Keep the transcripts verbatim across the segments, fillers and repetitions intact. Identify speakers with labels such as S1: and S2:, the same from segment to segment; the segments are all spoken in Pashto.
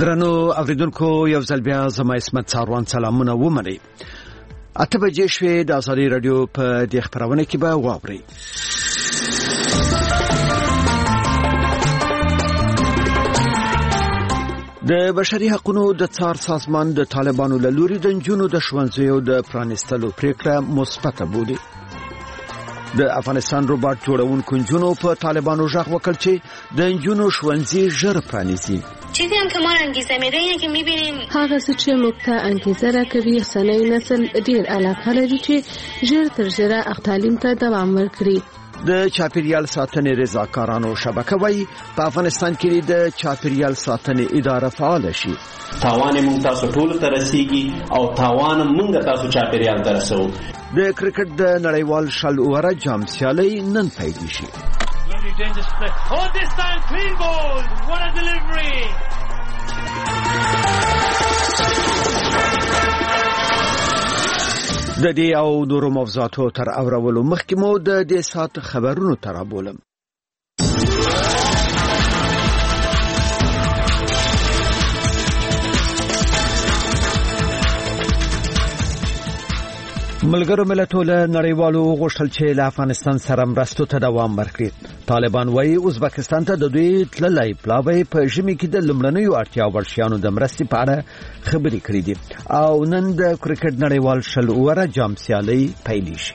S1: درنو اوریدونکو یو ځل بیا زما اسمت څاروان سلامونه ومنئ. اته بجې شوې د ازادي رادیو په دې خبرونه کې به واورئ. د بشري حقوقو د څار سازمان د طالبانو له لوري د نجونو د ښوونځیو د پرانیستلو پریکړه مثبته بولي. د افغانستان روباټ جوړونکو نجونو په طالبانو ژغ وکړ چې د نجونو ښوونځي ژر پرانیزي.
S2: چیزی هم که ما انگیزه میده اینه که میبینیم
S3: هغه څه چې موږ ته انګیزه راکوي سنوي نسل ډیر علاقه لري چې ژر تر ژره تعلیم ته دوام ورکړي.
S1: د چاپیریال ساتنې رضاکارانو شبکه وایي په افغانستان کې د چاپیریال ساتنې اداره فعال شي.
S4: تاوان موږ تاسو ټول ته رسیږي او تاوان موږ تاسو چاپیریال ته رسو.
S1: د کرکټ د نړیوال شل اوره جام سیالي نن پیل شي.
S5: Oh, this time clean ball. What a delivery.
S1: د دې او نورو موضوعاتو تر اورولو مخکې مو د دې سات خبرونو تر بولم. ملګرو ملتونو له نړیوالو غوښتل چې له افغانستان سره مرستو ته دوام ورکړي. طالبان وايي ازبکستان ته د دوی تللای پلاوی په ژمي کې د لمړنیو اړتیا ورشيانو د مرستې په اړه خبرې کړې دي او نن د کرکټ نړیوال شل اوره جام سیالي پیل شي.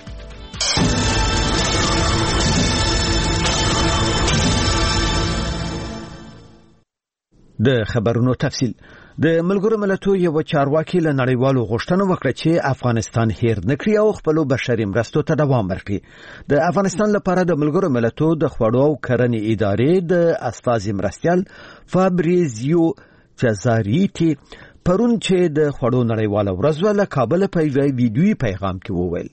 S1: د خبرونو تفصیل. د ملګرو ملتونو یو چارواکي له نړیوالو غوښتنه وکړه چې افغانستان هیر نکړي او خپل بشري مرستو ته دوام ورکړي. د افغانستان لپاره د ملګرو ملتونو د خوړو او کرنې ادارې د استازي مرستيال فابریزیو چزاریټي پرون چې د خوړو نړیواله ورځ له کابل په یوه ویډیوي پیغام کې وویل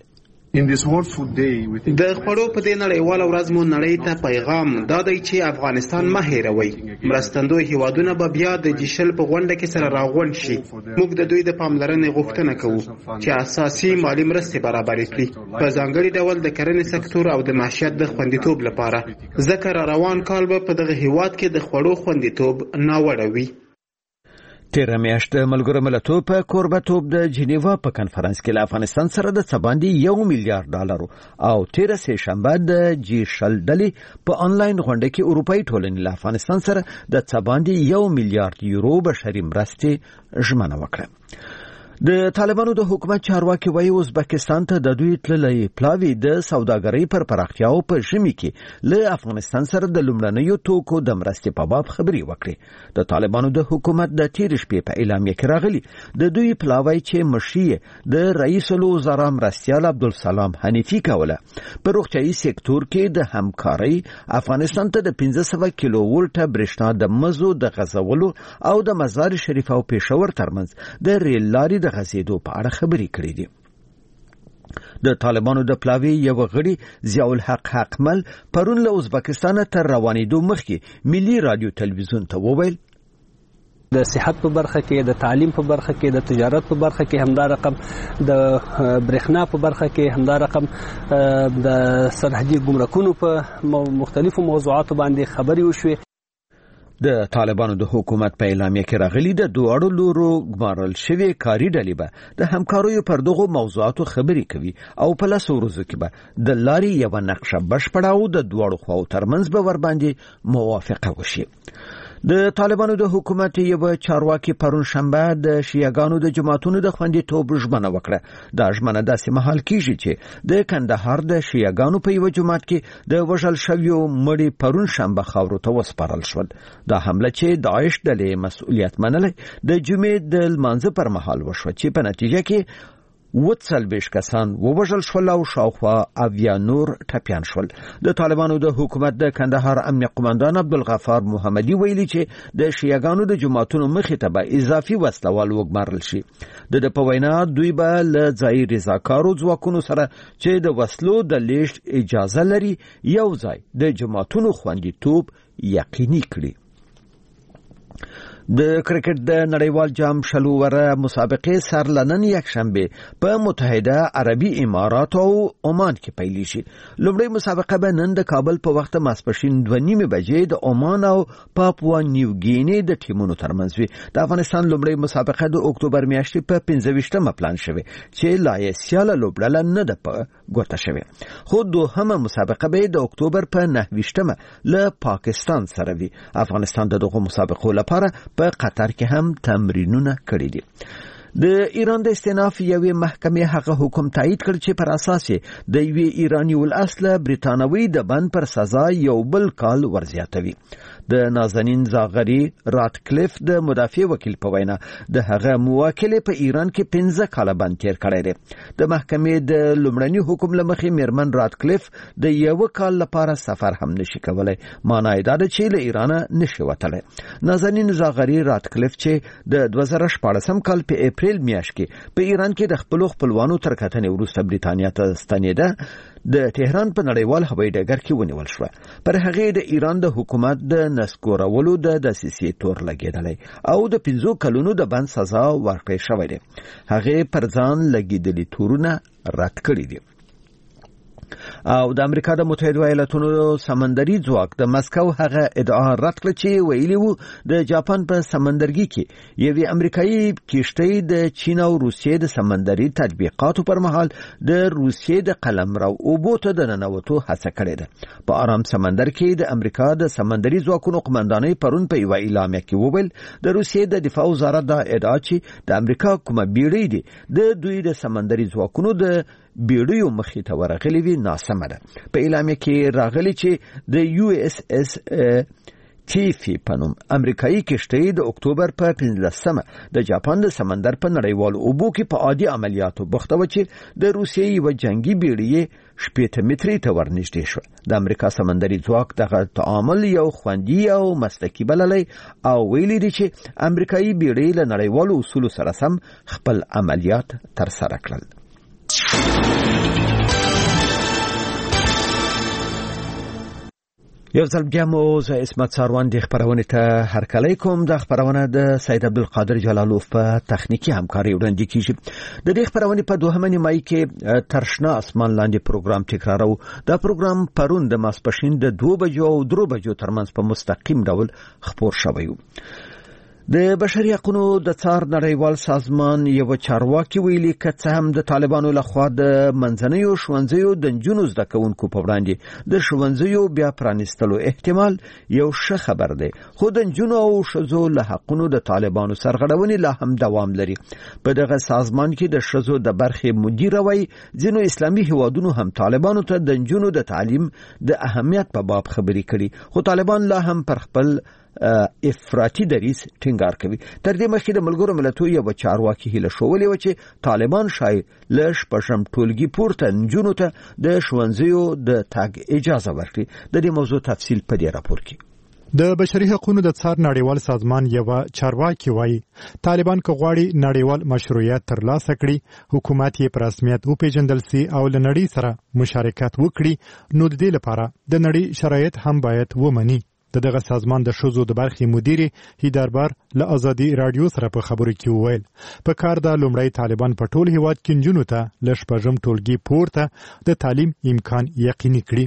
S6: د خوړو په دې نړیواله ورځ مو نړۍ ته پیغام دا دی چې افغانستان مه هیروي. مرستندوی هیوادونه به بیا د جیشل په غونډه کې سره راغونډ شي. موږ د دوی د پاملرنې غوښتنه کوو چې اساسي مالی مرستې برابرې کړي په ځانګړي ډول د کرنې سکتور او د معیشت د خوندیتوب لپاره. ځکه روان کال به په دغه هیواد کې د خوړو خوندیتوب ناوړه وي.
S1: تیر میاشت ملګرو ملتونو په کوربتوب د جنیوا په کنفرانس کې له افغانستان سره د څباندې یو میلیارډ ډالر او تیر سه شنبه د جی شل ډلې په انلاین غونډه کې اروپאי ټولنې له افغانستان سره د څباندې یو میلیارډ یورو بشري مرستې ژمنه وکړه. د طالبانو د حکومت چارواکي وایي ازبکستان ته د دوی تللای پلاوی د سوداګرۍ پر پراختیاو په ژمي کې له افغانستان سره د لومړنیو توکو د مرستې په باب خبري وکړي. د طالبانو د حکومت د تیر شپې په اعلامیه کې راغلي د دوی پلاوی چې مشي د رئیس الوزرا مرستيال عبدالسلام حنیفي کوله په روغتيایي سکتور کې د همکارۍ افغانستان ته د پنځه سوه کیلو ولټ برېښنا د مزو د غزولو او د مزار شریف او پېښور ترمنځ د ریل لارې د غزیدو په اړه خبرې کړې دي. د طالبانو د پلاوی یو غړي ضیاء الحق حقمل پرون له ازبکستان تر روانېدو مخکې ملي رادیو تلویزیون ته وویل
S7: د صحت په برخه کې، د تعلیم په برخه کې، د تجارت په برخه کې همدا رقم، د برېښنا په برخه کې همدا رقم، د سرحدي ګمرکونو په مختلفو موضوعاتو باندې خبرې وشوې.
S1: د طالبانو د حکومت په اعلامیه کې راغلي د دوه لورو ګمارل شوی کاری ډلې به د همکاریو پر دغو موضوعاتو خبرې کوي او په لاسو ورځو کې به د لارې یو نقشه بشپړه او د دوه خواو ترمنځ به ور باندې موافقه وشي. د طالبانو د حکومت یو چارواکي پرون شنبه د شیعاګانو د جماعتونو د خوندیتوب ژمنه وکړه. دا ژمنه داسې مهال کیږي چې د کندهار د شیعاګانو په یو جماعت کې د وژل شویو مړي پرون شنبه خاورو ته وسپارل شول. دا حمله چې داعش ډلې مسؤلیت منلې د جمعې د لمانځه پر مهال وشوه چې په نتیجه کې وڅلبیش کسان ووژل شول او شاوخوا اویا نور ټپیان شول. د طالبانو د حکومت د کندهار امنیه قومندان عبدالغفار محمدي ویلي چې د شیعاګانو د جماعتونو مخې ته به اضافي وسلوال وګمارل شي. د په وینا دوی به له ځای رضاکارو ځواکونو سره چې د وسلو د لیږد اجازه لري یو ځای د جماعتونو خوندیتوب یقیني کړي. د کرکټ د نړیوال جام شلوره مسابقې سر لنن یک شنبه په متحده عربي امارات او عمان کې پیل شي. لومړی مسابقه به نن د کابل په وخت ماسپښین دوه نیمې بجې د عمان او پاپوا نیو ګینی د ټیمونو ترمنځ وي. د افغانستان لومړی مسابقه د اکتوبر میاشتې په پنځه ویشتمه پلان شوې چې لا یې سیاله لوبډله نه ده په ګوته شوې، خو دوهمه مسابقه به د اکتوبر په نهه ویشتمه له پاکستان سره وي. افغانستان د دغه مسابقو لپاره په قطر کې هم تمرینونه کړي دي. د ایران د استیناف یوې محکمې هغه حکم تایید کړ چې پر اساس د یوې ایرانی الاصل بریتانوي د بند پر سزا یو بل کال ورزیاتوي. د نازنین زاغری راتکلیف د مدافع وکیل په وینا د هغه موکل په ایران کې پنځه کاله بند تیر کړی دی. د محکمې د لومړني حکم لمخې میرمن راتکلیف د یو کال لپاره سفر هم نشي کولای. معنی دا ده چې له ایران نشي وتلی. نازنین زاغری راتکلیف چې د دوه زره شپاړسم کال په اپریل میاشت کې په ایران کې د خپل خپلوانو تر کتنې وروسته بریتانیا ته ستنېده، د تهران په نړیوال هوایي ډګر کې ونیول شو. پر هغه د ایران د حکومت د نسکورولو د دسیسې تور لګیدلی او د پنځو کلونو د بند سزا ورکړې شوې ده. هغه پر ځان لګیدلي تورونه رد کړي دي. او د امریکا د متحده ایالاتونو سمندري ځواک د مسکو هغه ادعا رد کړه چې ویلي وو د جاپان په سمندرګي کې یوې امریکایي کشتۍ د چین او روسیې د سمندري تطبیقاتو پر مهال د روسیې د قلمرو اوبو ته د ننوتو هڅه کړې ده. په آرام سمندر کې د امریکا د سمندري ځواکونو قومندانۍ پرون په یوه اعلامیه کې وویل د روسیې د دفاع وزارت دا ادعا چې د امریکا کومه بیړۍ دي د دوی د سمندري ځواکونو د بیړیو مخې ته ورغلي وي ناسمه ده. په اعلامیه کې راغلي چې د یو اس اس تیفی په نوم امریکایي کشتۍ د اکتوبر په پنځلسمه د جاپان د سمندر په نړیوال اوبو کې په عادي عملیاتو بوخته و چې د روسیې یوه جنگي بیړۍ شپېته مترې ته ورنږدې شوه. د امریکا سمندري ځواک دغه تعامل یو خوندي او مسلکي بللی او ویلي دي چې امریکایي بیړۍ له نړیوالو اصولو سره سم خپل عملیات ترسره کړل. یو ځل بیا مو زه اسمت ساروان د خبرونې ته هرکلی کوم. د خبرونه د سید عبدالقادر جلالوف په تخنیکی همکاري وړاندې کیږي. د دې خبرونې په دوهمه نیمایي کې تر شنه اسمان لاندې پروګرام تکرارو. دا پروګرام پرون د ماسپښین د دوه بجو او درو بجو ترمنځ په مستقیم ډول خپور شوی و. د بشري حقوقو د څار نړیوال سازمان یو چارواکي ویلي که څه هم د طالبانو لخوا د منځنیو ښوونځیو د نجونو زده کوونکو په وړاندې د ښوونځیو بیا پرانیستلو احتمال یو ښه خبر دی، خو د نجونو او ښځو له حقونو د طالبانو سرغړونې لا هم دوام لري. په دغه سازمان کې د ښځو د برخې مدیر وایي ځینو اسلامي هیوادونو هم طالبانو ته د نجونو د تعلیم د اهمیت په باب خبرې کړي، خو طالبان لا هم پر خپل افراطي دریځ ټینګار کوي. تر دې مخکې د ملګرو ملتونو یو چارواکي هیله شولې و چې طالبان شاید له شپږم ټولګي پورته نجونو ته د ښوونځیو د تګ اجازه ورکړي. د دې موضوع تفصیل په دې راپور کې.
S8: د بشري حقوقو د څار نړیوال سازمان یو چارواکي وایي طالبان که غواړي نړیوال مشروعیت ترلاسه کړي، حکومت یې په رسمیت وپیژندل سي او له نړۍ سره مشارکت وکړي، نو د دې لپاره د نړۍ شرایط هم باید ومني. د دغه سازمان د ښځو د برخې مدیر هیداربار له ازادي رادیو سره په خبرو کې وویل په کار د لومړی طالبان په ټول هیواد کې نجونو ته له شپږم ټولګي پورته د تعلیم امکان یقیني کړي.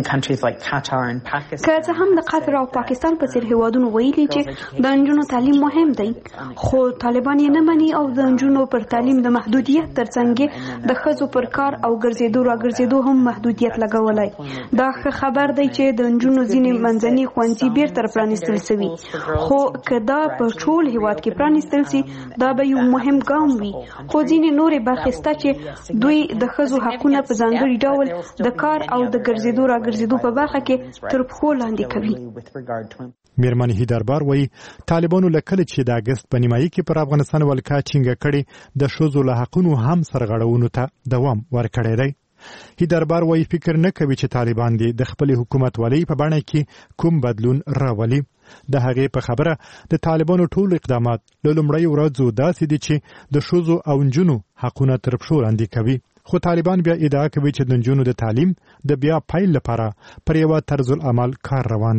S9: که څه هم د قطر او پاکستان په څیر هیوادونو ویلي چې د نجونو تعلیم مهم دی، خو طالبان یې نه مني او د نجونو پر تعلیم د محدودیت ترڅنګ د ښځو پر کار او ګرځېدو را ګرځېدو هم محدودیت لګولی. دا ښه خبر دی چې د نجونو ځینې منځني ښوونځي بیرته پرانیستل شوي، خو که دا په ټول هیواد کې پرانیستل شي دا به یو مهم ګام وي. خو ځینې نورې برخې شته چې دوی د ښځو حقونه په ځانګړي ډول د کار او د ګرځېدو را ګرځېدو په برخه کې تر پښو لاندې کوي.
S8: میرمن هیداربار وایي طالبانو له کله چې د اګست په نیمایي کې پر افغانستان ولکه ټینګه کړې د ښځو له حقونو هم سرغړونو ته دوام ورکړی دی. هیداربار وایي فکر نه کوي چې طالبان دي د خپل حکومت والی په بڼه کې کوم بدلون راولي. د هغې په خبره د طالبانو ټول اقدامات له لومړۍ ورځو داسې دي چې د ښځو او نجونو حقونه تر پښو لاندې کوي، خو طالبان بیا ادعا کوي چې د نجونو د تعلیم د بیا پیل لپاره پر یوه طرز العمل کار روان دی.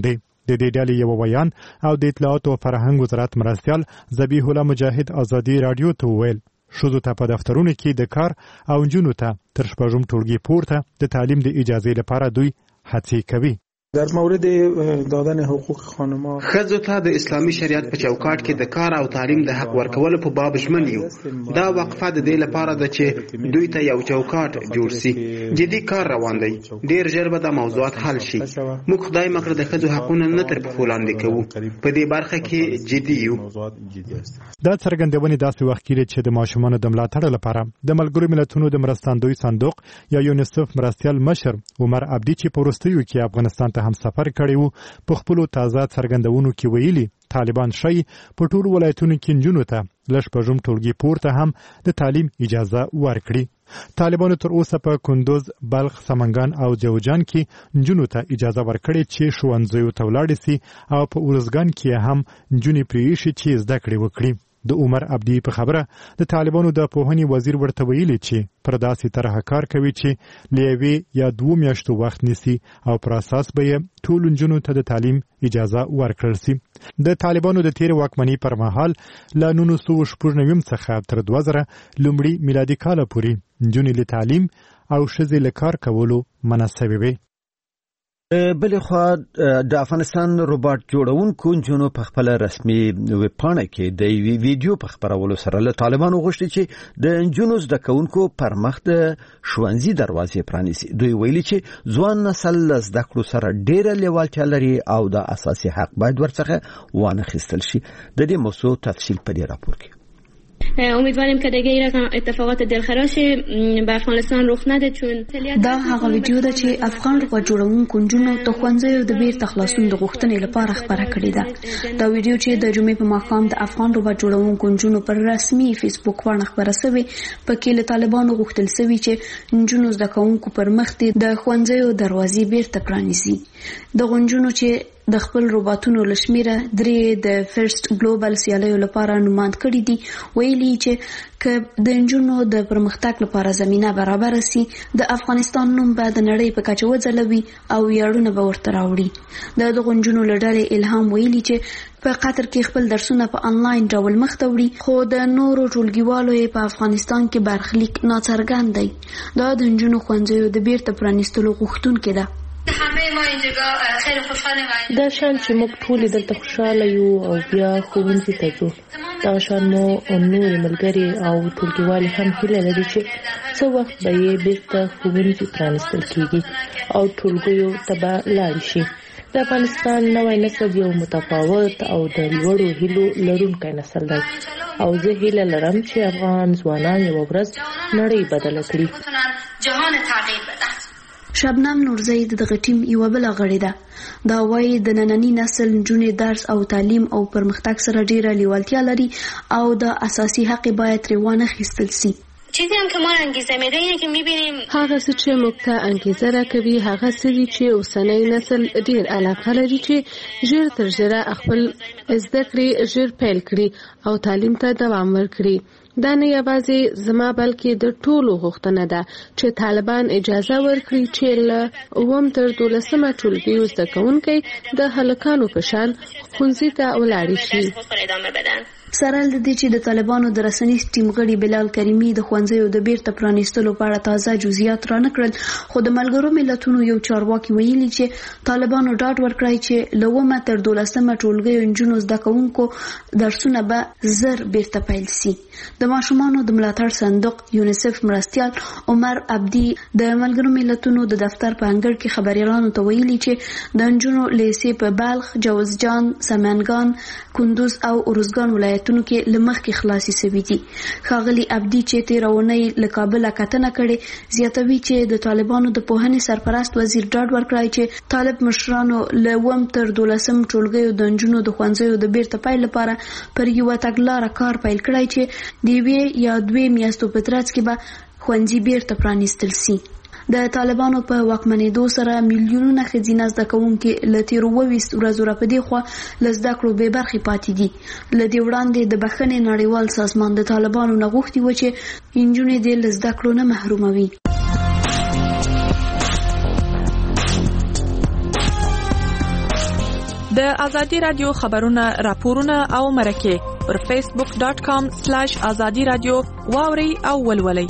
S8: د دې ډلې یو ویان او د اطلاعات او فرهنګ وزارت مرستيال ذبیح الله مجاهد ازادي رادیو ته ویل شذو ته په دفترونو کې د کار او جنونو ته تر شپږم ټولګي پورته د تعلیم د اجازه لپاره دوی هڅې کوي.
S10: در مورد دادن حقوق خانم‌ها
S6: ښځو ته د اسلامي شریعت په چوکاټ کې د کار او تعلیم د حق ورکولو په باب ژمن یو. دا وقفه د دې لپاره ده چې دوی ته یو چوکاټ جوړ شي. جدي کار روان دی. ډیر ژر به د موضوعات حل شي. موږ خدای مکړه د ښځو حقونه نه تر پښو لاندې کوو. په دې برخه کې جدي یو.
S8: دا څرګندونه داسې وخت کې چې د ماشومانو د ملاتړ لپاره د ملګرو ملتونو د مرستندوی صندوق یا یونیسف مرستيال مشر عمر عبدي چې په وروستیو کې افغانستان ته هم سفر کړی وو په خپل تازه څرګندونو کې ویلي طالبان شي په ټول ولایتونو کې نجونو ته لږ پژوم ټولګي پورته هم د تعلیم اجازه ورکړي. طالبانو تر اوسه په کندوز، بلخ، سمنګان او جوزجان کې نجونو ته اجازه ورکړي چې ښوونځیو ته ولاړ شي او په ارزګان کې هم نجونې پریښي چې زده کړې وکړي. د عمر عبدي په خبره د طالبانو د پوهنې وزیر ورته ویلي چې پر داسې طرحه کار کوي چې لیوي یا دوه میاشتو وخت نیسي او پر اساس به ټول نجونو ته د تعلیم اجازه ورکړل شي. د طالبانو د تیر واکمنۍ پر مهال له نولس سوه شپږ نوي څخه تر دوه زره لومړي میلادي کال پورې نجونې له تعلیم او ښځې له کار کولو منع شوې وې.
S1: بل خو د افغانستان روباټ جوړونکو نجونو په خپل رسمي ویب پاڼه کې د ویډیو په خبرولو سره له طالبانو غوښتي چې د نجونو زده کوونکو پر مخ د ښوونځي دروازې پرانیسي. دوی ویلي چې ځوان نسل زده کړو سره ډېره لیوالتیا لري او د اساسي حق باید ورڅخه وانخیستل شي. د دې موضوع تفصیل په دې راپور کې.
S2: امیدواریم که دیگه این رقم اتفاقات دلخراش به افغانستان رخ نده چون
S9: دا هغه ویډیو ده چې افغان روباټ جوړونکو نجونو د ښوونځیو د بیرته خلاصون د غوښتنې لپاره خبره کړې ده. دا ویډیو چې د جمعې په ماښام د افغان روباټ جوړونکو نجونو پر رسمي فیسبوک باندې خبره شوې، پکې له طالبانو غوښتل شوی چې نجونو زده کوونکو پر مخ د ښوونځیو دروازې بیرته پرانیزي. د غونجونو چې د خپل روباټونو لشمیره درې د فرست ګلوبل سیالیو لپاره نوماند کړي دي، ویلي چې که د نجونو د پرمختګ لپاره زمينه برابر شي د افغانستان نوم به د نړۍ په کچه وځلوي او ویاړونه به ورته راوړي. د دغو نجونو له ډلې الهام ویلي چې په قطر کې خپل درسونه په انلاین ډول مخ ته وړي، خو د نورو ټولګیوالو په افغانستان کې برخلیک ناڅرګند دی. دا د نجونو ښوونځیو د بیرته پرانیستلو غوښتونکي ده.
S11: دا شان چې موږ ټول دلته خوشاله یو او بیا ښوونځي ته ځو، دا شان مو نور ملګري او ټولګیوالي هم هیله لري چې څه وخت به یې بیرته ښوونځي پرانیستل کیږي او ټولګیو ته به لاړ شي. د افغانستان نوی نسل یو متفاوت او د لوړو هیلو لرونکی نسل دی او زه هیله لرم چې افغان ځوانان یوه ورځ نړۍ بدله کړي.
S2: جهان تغییر بده.
S9: شبنم نورزی دغه ټیم یو بل غړي ده. دا وایي د نننی نسل نجونې درس او تعلیم او پرمختګ سره ډیره لیوالتیا لري او د اساسي حق باید روانه خېستل شي.
S2: چیزی هم که ما انگیزه میده اینه که میبینیم
S3: هغه څه چې موږ ته انګیزه راکوي هغه څه دي چې اوسنی نسل ډیر علاقه لري چې ژر تر ژره خپل زده کړې ژر پیل کړي او تعلیم ته دوام ورکړي. دا نه یوازې زما بلکې د ټولو غوښتنه ده چې طالبان اجازه ورکړي چې له اووم تر دولسمه ټولګي زده کوونکي د هلکانو په شان ښوونځي ته ولاړ شي.
S9: سره له دې چې د طالبانو د رسنیز ټیم غړي بلال کریمي د ښوونځیو د بیرته پرانیستلو په اړه تازه جزئیات را نکړل، خو د ملګرو ملتونو یو چارواکي ویلي چې طالبانو ډاډ ورکړی چې له اوومه تر دولسمه ټولګیو نجونو زده کوونکو درسونه به زر بیرته پیل شي. د ماشومانو د ملاتړ صندوق یونیسف مرستيال عمر عبدي د ملګرو ملتونو د دفتر په انګړ کې خبريالانو ته ویلي چې د نجونو لیسې په بلخ، جوزجان، سمنګان، کندوز او ارزګان ولایتونو کې لمخ کې خلاصي سوي دي. ښاغلي عبدي چې تیرونی له کابل کتنه کړي زیاتوي چې د طالبانو د پوهنې سرپرست وزیر ډاډ ورکړی چې طالب مشرانو له اووم تر دولسم ټولګیو د نجونو د ښوونځیو د بیرته پیل لپاره پر یوه تګلاره کار پیل کړی چې د یوې یا دوې میاشتو په ترڅ کې به ښوونځي بیرته پرانیستل شي. د طالبانو په واکمنېدو سره میلیونونه ښځینه زده کوونکي له تیرو اوویشت ورځو راپدې خوا له زده کړو بې برخې پاتې دي. له دې وړاندې د بخښنې نړیوال سازمان د طالبانو نه غوښتي و چې نجونې دې له زده کړو نه محروموي.
S12: د ازادي رادیو خبرونه راپورونه او مرکه پر فیسبوک ډاټ کام سلاش ازادي رادیو واوري او ولولئ.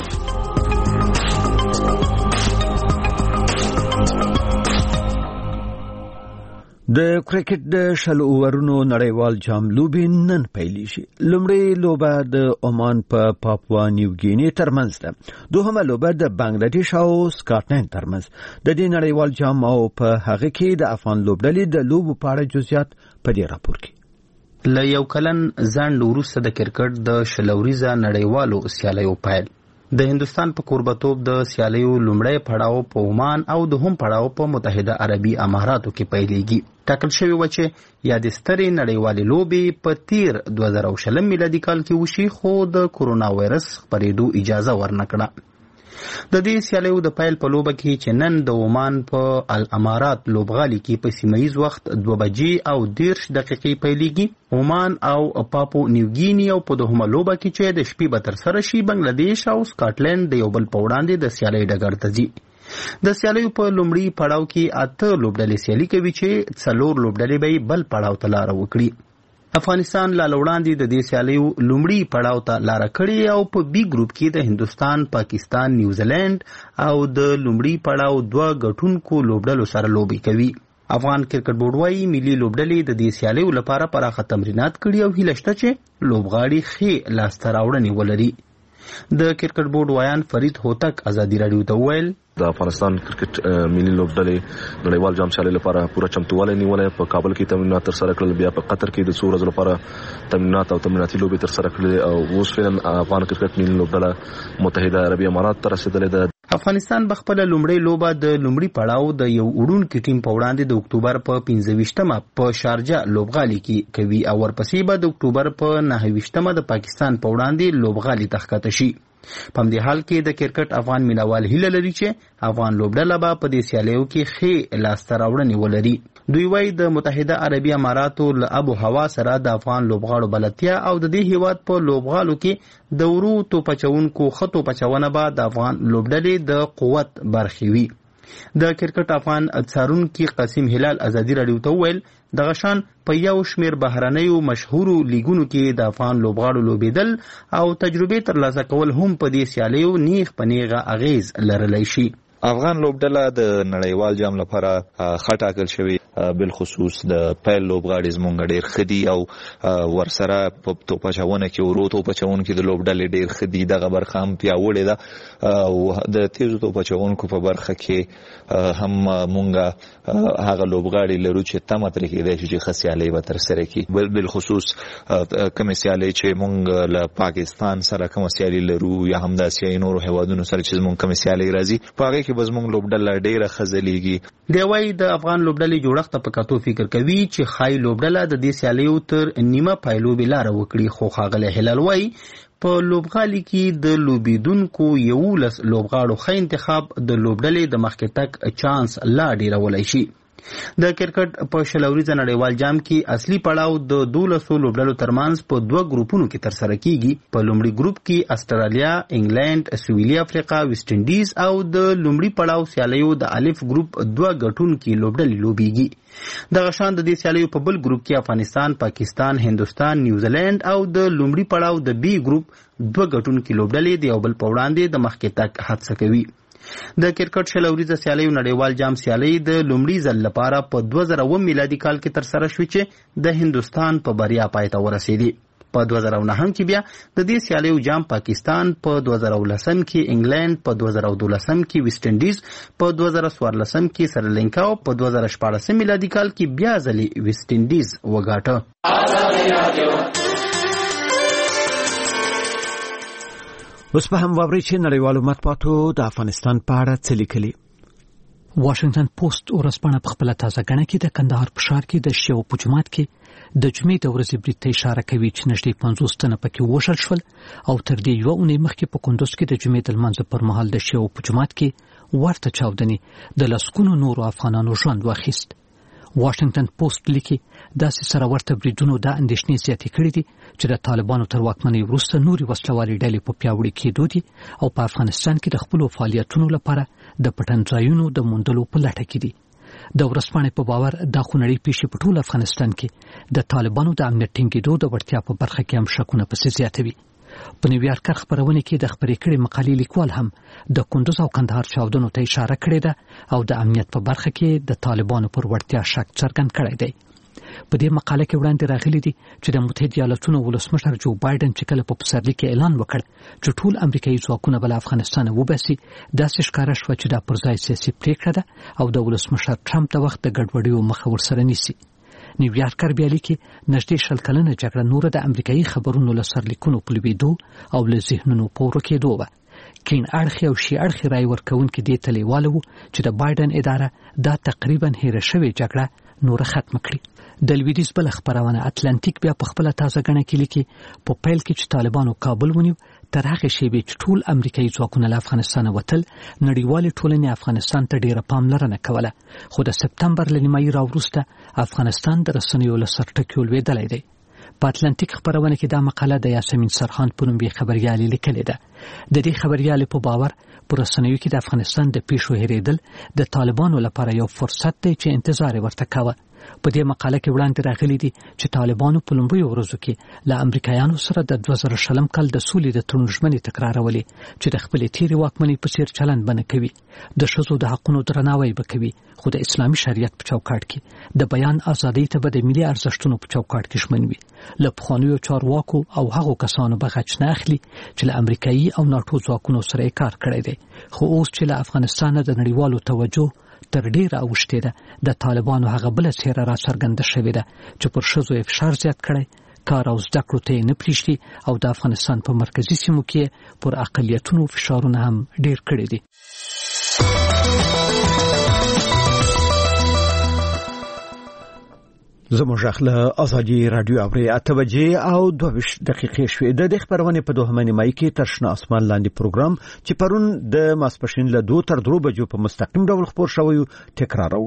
S1: د کرکټ د شل اوورونو نړیوال جام لوبې نن پیل شي. لومړی لوبه د عمان په پا پاپوا نیوګینی ترمنځ ده. دوهمه لوبه د بنگلاديش او سکاټلند ترمنځ. د دې نړیوال جام او په هغه کې د افغان لوبډلې د لوبو په اړه جزئیات په دې راپور کې.
S13: ل یو کلن ځان وروسته د کرکټ د شلوريزه نړیوالو سیالیو پیل. د هندستان په کوربتوب د سیالیو لومړی پړاو په عمان او دوهم پړاو په متحده عربي اماراتو کې پیلېږي. ټاکل شوی و چې یادې سترې نړیوالې لوبې په تیر دوه زره شل میلادي کال کې وشي، خو د کورونا وایرس خپرېدو اجازه ورنکړه. د دې سیالیو د پیل په لوبه کې چې نن د عمان په الامارات لوبغالي کې په سیمایي وخت دوه بجې او دېرش دقیقې پیلېږي. عمان او پاپو نیوګینی او په دوهمه لوبه کې چې د شپې به ترسره شي، بنگلاديش او سکاټلند د یو بل په وړاندې د سیالۍ ډګر ته ځي. د سیالیو په لومړي پړاو کې اته لوبډلې سیالي کوي چې څلور لوبډلې به بل پړاو ته لاره وکړي. افغانستان لا وړاندې د دې سیالیو لومړي پړاو ته لاره کړې او په بي ګروپ کې د هندستان، پاکستان، نیوزیلند او د لومړي پړاو دوه ګټونکو لوبډلو سره لوبي کوي. افغان کرکټ بورډ وايي ملي لوبډلې د دې سیالیو لپاره پراخه تمرینات کړي او هیله شته چې لوبغاړي ښې لاسته راوړنې ولري. د کرکټ بورډ وایان فرید هوتک ازادي رادیو ته وویل
S14: د افغانستان کرکټ ملي لوبډلې نړیوال جام سیالۍ لپاره پوره چمتووالی نیولې. په کابل کې تمرینات ترسره کړل، بیا په قطر کې د څو ورځو لپاره تمرینات او تمریناتي لوبې ترسره کړل او اوس فعلا افغان کرکټ ملي لوبډله متحده عربي امارات ته رسیدلې ده.
S13: افغانستان به خپل لومړی لوبه د لومړي پړاو د یو وړونکي ټیم په وړاندې د اکتوبر په پنځه ویشتمه په شارجه لوبغالي کې کوي او ورپسې به د اکتوبر په نهه ویشتمه د پاکستان په وړاندې لوبغالي ته ښکته شي. په همدې حال کې د کرکټ افغان مینوال هیله لري چې افغان لوبډله به په دې سیالیو کې ښې لاسته راوړنې ولري. دوی وايي د متحده عربي اماراتو له ابو هوا سره د افغان لوبغاړو بلدتیا او د دې هیواد په لوبغالو کې د ورو توپچونکو خطو پچونه به د افغان لوبډلې د قوت برخې وي. د کرکټ افغان څارونکي قاسم هلال ازادي رادیو ته وویل دغه شان په یو شمیر بهرنیو مشهورو لیګونو کې د افغان لوبغاړو لوبېدل او تجربې ترلاسه کول هم په دې سیالیو نیغ په نیغه اغیز لرلی شي.
S15: افغان لوبډله د نړیوال جام لپاره ښه ټاکل شوی، بالخصوص د پیل لوبغاړي زمونږ ډېر ښه دي او ورسره په توپچونه کې ورو توپچونکي د لوبډلې ډېر ښه دي. دغه برخه هم پیاوړې ده او د تیزو توپچونکو په برخه کې هم مونږ هغه لوبغاړي لرو چې تمه ترې کېدای شي چې ښه سیالۍ به ترسره کړي. بالخصوص کومې سیالۍ چې مونږ له پاکستان سره کومه سیالي لرو یا هم د اسیایي نورو هیوادونو سره چې زمونږ کومې سیالۍ راځي په هغې کې به زمونږ لوبډله ډېره ښه ځلیږي.
S13: دی وايي د افغان لوبډلې جوړښت ته په کتو فکر کوي چې ښایي لوبډله د دې سیالیو تر نیمه پایلوبې لاره وکړي، خو ښاغلی هلال وايي په لوبغالي کې د لوبېدونکو یولس لوبغاړو ښه انتخاب د لوبډلې د مخکې تګ چانس لا ډېرولی شي. د کرکټ په شلوریزه نړیوال جام کې اصلي پړاو د دولسو لوبډلو ترمنځ په دوه ګروپونو کې ترسره کیږي. په لومړي ګروپ کې استرالیا، انګلند، سویلي افریقا، ویسټ انډیز او د لومړي پړاو سیالیو د الف ګروپ دوه ګټونکي لوبډلې لوبېږي. دغه شان د دې سیالیو په بل ګروپ کې افغانستان، پاکستان، هندوستان، نیوزیلند او د لومړي پړاو د بي ګروپ دوه ګټونکي لوبډلې د یو بل په وړاندې د مخکې تګ هڅه کوي. د کرکټ شلوریزه سیالیو نړیوال جام سیالۍ د لومړي ځل لپاره په دوه زره اووه میلادي کال کې ترسره شوې چې د هندوستان په بریا پای ته ورسېدې. په دوه زره نهم کې بیا د دې سیالیو جام پاکستان، په دوه زره ولسم کې انګلند، په دوه زره دولسم کې ویسټ انډیز، په دوه زره څوارلسم کې سریلانکا او په دوه زره شپاړسم میلادي کال کې بیا ځلې ویسټ انډیز وګاټه.
S1: اوس په هم واورئ چې نړیوالو مطبوعاتو د افغانستان په اړه څه لیکلي.
S16: واشنگټن پوسټ ورځپاڼه په خپله تازه ګڼه کې د کندهار په ښار کې د شیعو په جومات کې د جمعې د ورځې برید ته اشاره کوي چې نږدې پنځوس تنه پکې ووژل شول او تر دې یوه اونۍ مخکې په کندوز کې د جمعې د لمانځه پر مهال د شیعو په جومات کې ورته چاودنې د لسګونو نورو افغانانو ژوند واخیست. واشنگټن پوسټ لیکي داسې سره ورته بریدونو دا اندېښنې زیاتې کړې دي چې د طالبانو تر واکمنۍ وروسته نورې وسلوالې ډلې په پیاوړي کېدو دي او په افغانستان کې د خپلو فعالیتونو لپاره د پټنځایونو د موندلو په لټه کې دي. د ورځپاڼې په باور د خونړۍ پیښې په ټول افغانستان کې د طالبانو د امنیت ټینګېدو د وړتیا په برخه کې هم شکونه پسې زیاتوي. په نیویارکر خبرونه کې د خبرې کړې مقالې لیکوال هم د کندوز او کندهار چاودنو ته اشاره کړې ده او د امنیت په برخه کې د طالبانو پر وړتیا شک څرګند کړی دی. په دې مقاله کې وړاندې راغلي دي چې د متحده ایالاتونو ولسمشر جو بایدن چې کله په پسرلي کې اعلان وکړ چې ټول امریکایي ځواکونه بل افغانستان وباسي، داسې ښکاره شوه چې دا پر ځای سیاسي پریکړه ده او د ولسمشر ټرمپ د وخت د ګډوډیو مخه ورسره نیسي. نیویارکر بیا لیکي نږدې شل کلنه جګړه نوره د امریکایي خبرونو له سرلیکونو په لوېدو او له ذهنونو په ورکېدو وه. کین اړخي او شي اړخي رای ورکوونکي دې ته لیواله وو چې د بایدن اداره دا تقریبا هېره شوې جګړه نوره ختمه کړي. د لویدیځ بل خبرونه اتلانتیک بیا په خپل تازه غنه کې لیکي په پیل کې چې طالبانو کابل ونیو تر هغه شیبې چې ټول امریکایي ځواکونه له افغانستان وتل، نړیوالې ټولنې افغانستان ته ډیره پاملرنه کوله، خو د سپتمبر له نیمایي راوروسته افغانستان د رسنیو له سرټکیو لوېدلی دی. په اتلانتیک خبرونه کې دا مقاله د یاسمین سرخان په نوم یې خبریالې لیکلې ده. د دې خبریالې په باور په رسنیو کې د افغانستان د پیښو هېرېدل د طالبانو لپاره یو فرصت دی چې انتظار یې ورته کاوه. په دې مقاله کې وړاندې راغلي دي چې طالبانو په لومړیو ورځو کې له امریکایانو سره د دوه زره شلم کال د سولې د تړون ژمنې تکرارولې چې د خپلې تېرې واکمنۍ په څېر چلند به نه کوي، د ښځو د حقونو درناوی به کوي، خو د اسلامي شریعت په چوکاټ کې د بیان ازادۍ ته به د ملي ارزښتونو په چوکاټ کې ژمن وي. له پخوانیو چارواکو او هغو کسانو به غچ نه اخلي چې له امریکایي او ناټو ځواکونو سره یې کار کړی دی. خو اوس چې له افغانستانه د نړیوالو توجه تر ډیره اوښتې ده، د طالبانو هغه بله څېره را څرګنده شوې ده چې پر ښځو یې فشار زیات کړی، کار او زده کړو ته یې نه پرېږدي او د افغانستان په مرکزي سیمو کې پر اقلیتونو فشارونه هم ډیر کړي دي.
S1: زموږ اخله ازادي رادیو اوري اته بجې او دوه ویشت دقیقې شوې. د دې خبرونه په دوهمه نیمایي کې تر شنه اسمان لاندې پروګرام چې پرون د ماسپښین له دوه تر درو بجو په مستقیم ډول خبر شوی تکرارو.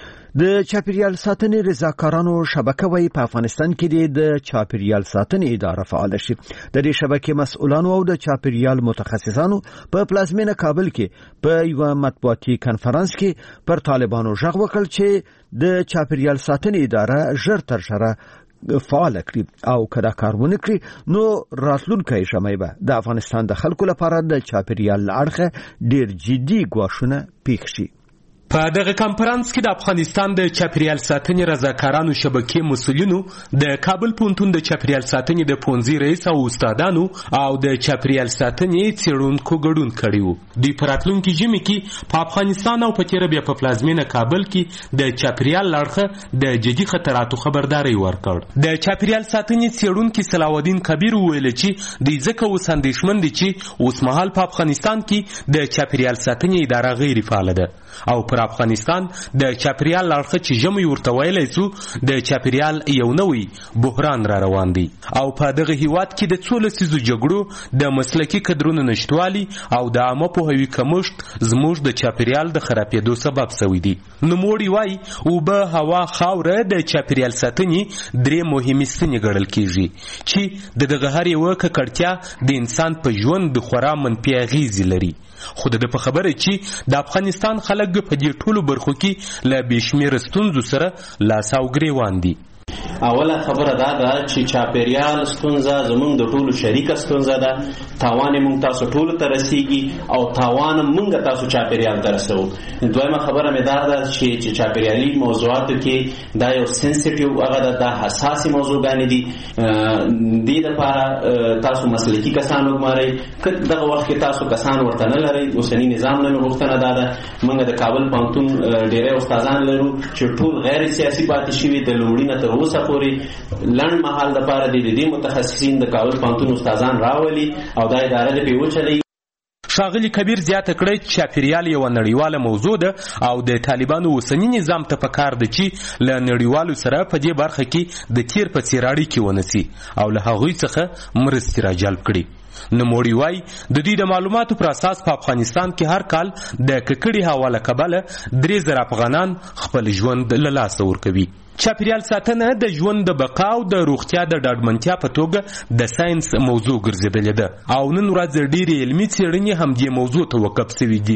S1: د چاپیریال ساتنې رضاکارانو شبکه وای په افغانستان کې د چاپیریال ساتنې اداره فعال شي. د دې شبکې مسؤلانو او د چاپیریال متخصصانو په پلازمینه کابل کې په یو مطبوعاتي کانفرنس کې پر طالبانو ژغ وکړ چې د چاپیریال ساتنې اداره ژر تر ژره فعال کړي او کدا کارونه کړي نو راتلونکي ژمي به د افغانستان د خلکو لپاره د چاپیریال اړخه ډیر جدي ګواښونه پیښ شي.
S17: په دغه کانفرنس کې د افغانستان د چاپیریال ساتنې رضاکارانو شبکې مسؤلینو، د کابل پوهنتون د چاپیریال ساتنې د پوهنځي رئیس او استادانو او د چاپیریال ساتنې څېړونکو ګډون کړی و. دوی په راتلونکي ژمي کې په افغانستان او په تېره بیا په پلازمینه کابل کې د چاپیریال اړخه د جدي خطراتو خبرداری ورکړ. د چاپیریال ساتنې څېړونکي صلاح الدین کبیر وویل چې دوی ځکه اوس اندېښمن دي چې اوسمهال په افغانستان کې د چاپیریال ساتنې اداره غیر فعاله ده او پر افغانستان د چاپیریال اړخه چې ژمی ورته ویلی سو د چاپیریال یو نوی بحران را روان دی او په دغه هیواد کې د څو لسیزو جګړو د مسلکي کدرونو نشتوالي او د عامه پوهاوي کمښت زموږ د چاپیریال د خرابېدو سبب سوی دی. نوموړي وایي اوبه، هوا، خاوره د چاپیریال ساتنې درې مهمې ستنې ګڼل کېږي چې د دغه هر یوه ککړتیا د انسان په ژوند د خورا منفي اغېزې لري. خو د په خبره چې د افغانستان خلک په دې ټولو برخو کې له بې شمېره ستونزو سره لاس او ګرېوان دي.
S4: اوله خبره دا ده چې چاپیریال ستونزه زمونږ د ټولو شریکه ستونزه ده. تاوان یې مونږ تاسو ټولو ته رسیږي او تاوان مونږ تاسو چاپیریال ته رسوو. دویمه خبره مې دا ده چې چاپیریالي موضوعاتو کې دا یو سنسټیو هغه ده، دا حساسې موضوعګانې دي. دې دپاره تاسو مسلکي کسان وګمارئ. که دغه وخت کې تاسو کسان ورته نه لرئ، اوسني نظام نه مې غوښتنه دا ده مونږ د کابل پوهنتون ډېری استادان لرو چې ټول غیر سیاسي پاتې شوي د لومړي نه تر اوسه پورې لنډ مهال دپاره د دې متخصصین د کابل پوهنتون استادان راولي او دا اداره د پې وچلوي.
S17: ښاغلي کبیر زیاته کړی چې چاپیریال یوه نړیواله موضوع ده او د طالبانو اوسني نظام ته پکار ده چې له نړیوالو سره په دې برخه کې د تیر په څېر اړیکې ونیسي او له هغوی څخه مرستې راجلب کړي. نوموړي وایي د دوی د معلوماتو پر اساس په افغانستان کې هر کال د ککړې هوا له کبله درې زره افغانان خپل ژوند له لاسه ورکوي. چاپیریال ساتنه د ژوند د بقا او د روغتیا د ډاډمنتیا په توګه د ساينس موضوع ګرځېدلې ده او نن ورځ ډېرې علمي څېړنې هم دې موضوع ته وقف شوي دي.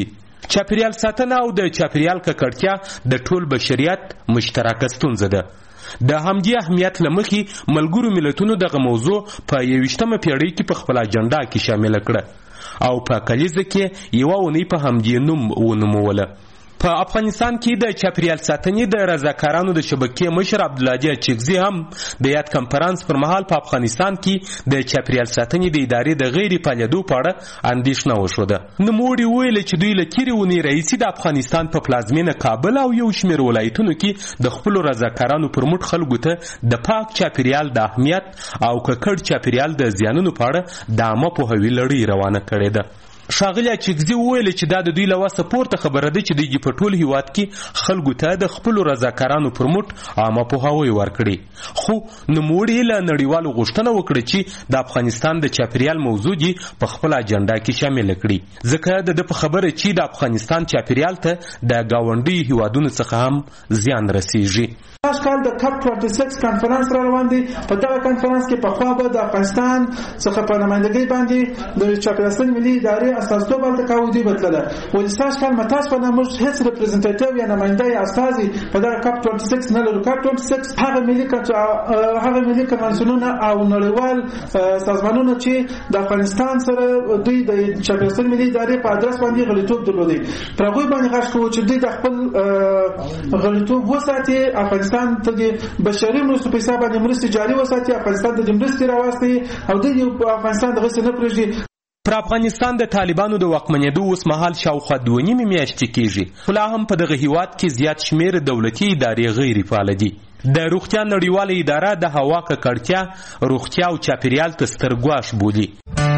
S17: چاپیریال ساتنه او د چاپیریال ککړتیا د ټول بشریت مشترکه ستونزه ده. د همدې اهمیت له مخې ملګرو ملتونو دغه موضوع په یویشتمه پیړۍ کې په خپل اجنډا کې شامل کړه او په کلیزه کې یوه اونۍ په همدې نوم ونوموله. په افغانستان کې د چاپیریال ساتنې د رضاکارانو د شبکې مشر عبدالهادي اچکزي هم د یاد کنفرانس پر مهال په افغانستان کې د چاپیریال ساتنې د ادارې د غیر فعالیدو په اړه اندېښنه وښوده. نوموړي وویل چې دوی له تېرې اونۍ راهیسې د افغانستان په پلازمینه کابل او یو شمېر ولایتونو کې د خپلو رضاکارانو پر مټ خلکو ته د پاک چاپیریال د اهمیت او ککړ چاپیریال د زیانونو په اړه د عامه پوهاوي لړۍ روانه کړې ده. ښاغلي اچکزي وویل چې دا د دوی له وسه پورته خبره ده چې دوی په ټول هیواد کې خلکو ته د خپلو رضاکارانو پر مټ عامه پوهاوی ورکړي. خو نوموړي له نړیوالو غوښتنه وکړه چې د افغانستان د چاپیریال موضوع دې په خپل اجنډا کې شامل کړي، ځکه د ده په خبره چې د افغانستان چاپیریال ته د ګاونډیو هیوادونو څخه هم زیان رسیږي.
S10: کال د کپ شپږ ویشت کانفرنس را روان دی. په دغه کانفرنس کې په خوا به د افغانستان څخه په نمایندګۍ باندې د چاپیریال ملي ادارې استازیتوب هلته کاوه. دوی بتلله ولې ستاسو کال متاسفانه موږ هیڅ ریپرزنټیټیو یا نماینده یا استازي په دغه کپ شپږ ویشت نه لرو. کپ شپږ ویشت هغه ملي هغه ملي کنوانسیونونه او نړیوال سازمانونه چې د افغانستان سره دوی د چاپیریال ملي ادارې په ادرس باندې غلیطوب درلودي، پر هغوی باندې غږ کوو چې دوی د خپل غلیطوب وساتي، افغانستان ته د بشري مرستو په حساب باندې مرستې جاري وساتي، افغانستان ته د مرستې راوستي او دوی افغانستان دغسې نه پرېږدي.
S17: پر افغانستان د طالبانو د واکمنېدو اوس مهال شاوخوا دوه نیمې میاشتې کېږي، خو لا هم په دغه هیواد کې زیات شمېر دولتي ادارې غیر فعاله دي. د روغتیا نړیواله اداره د هوا ککړتیا، روغتیا او چاپیریال ته ستر ګواښ بولي.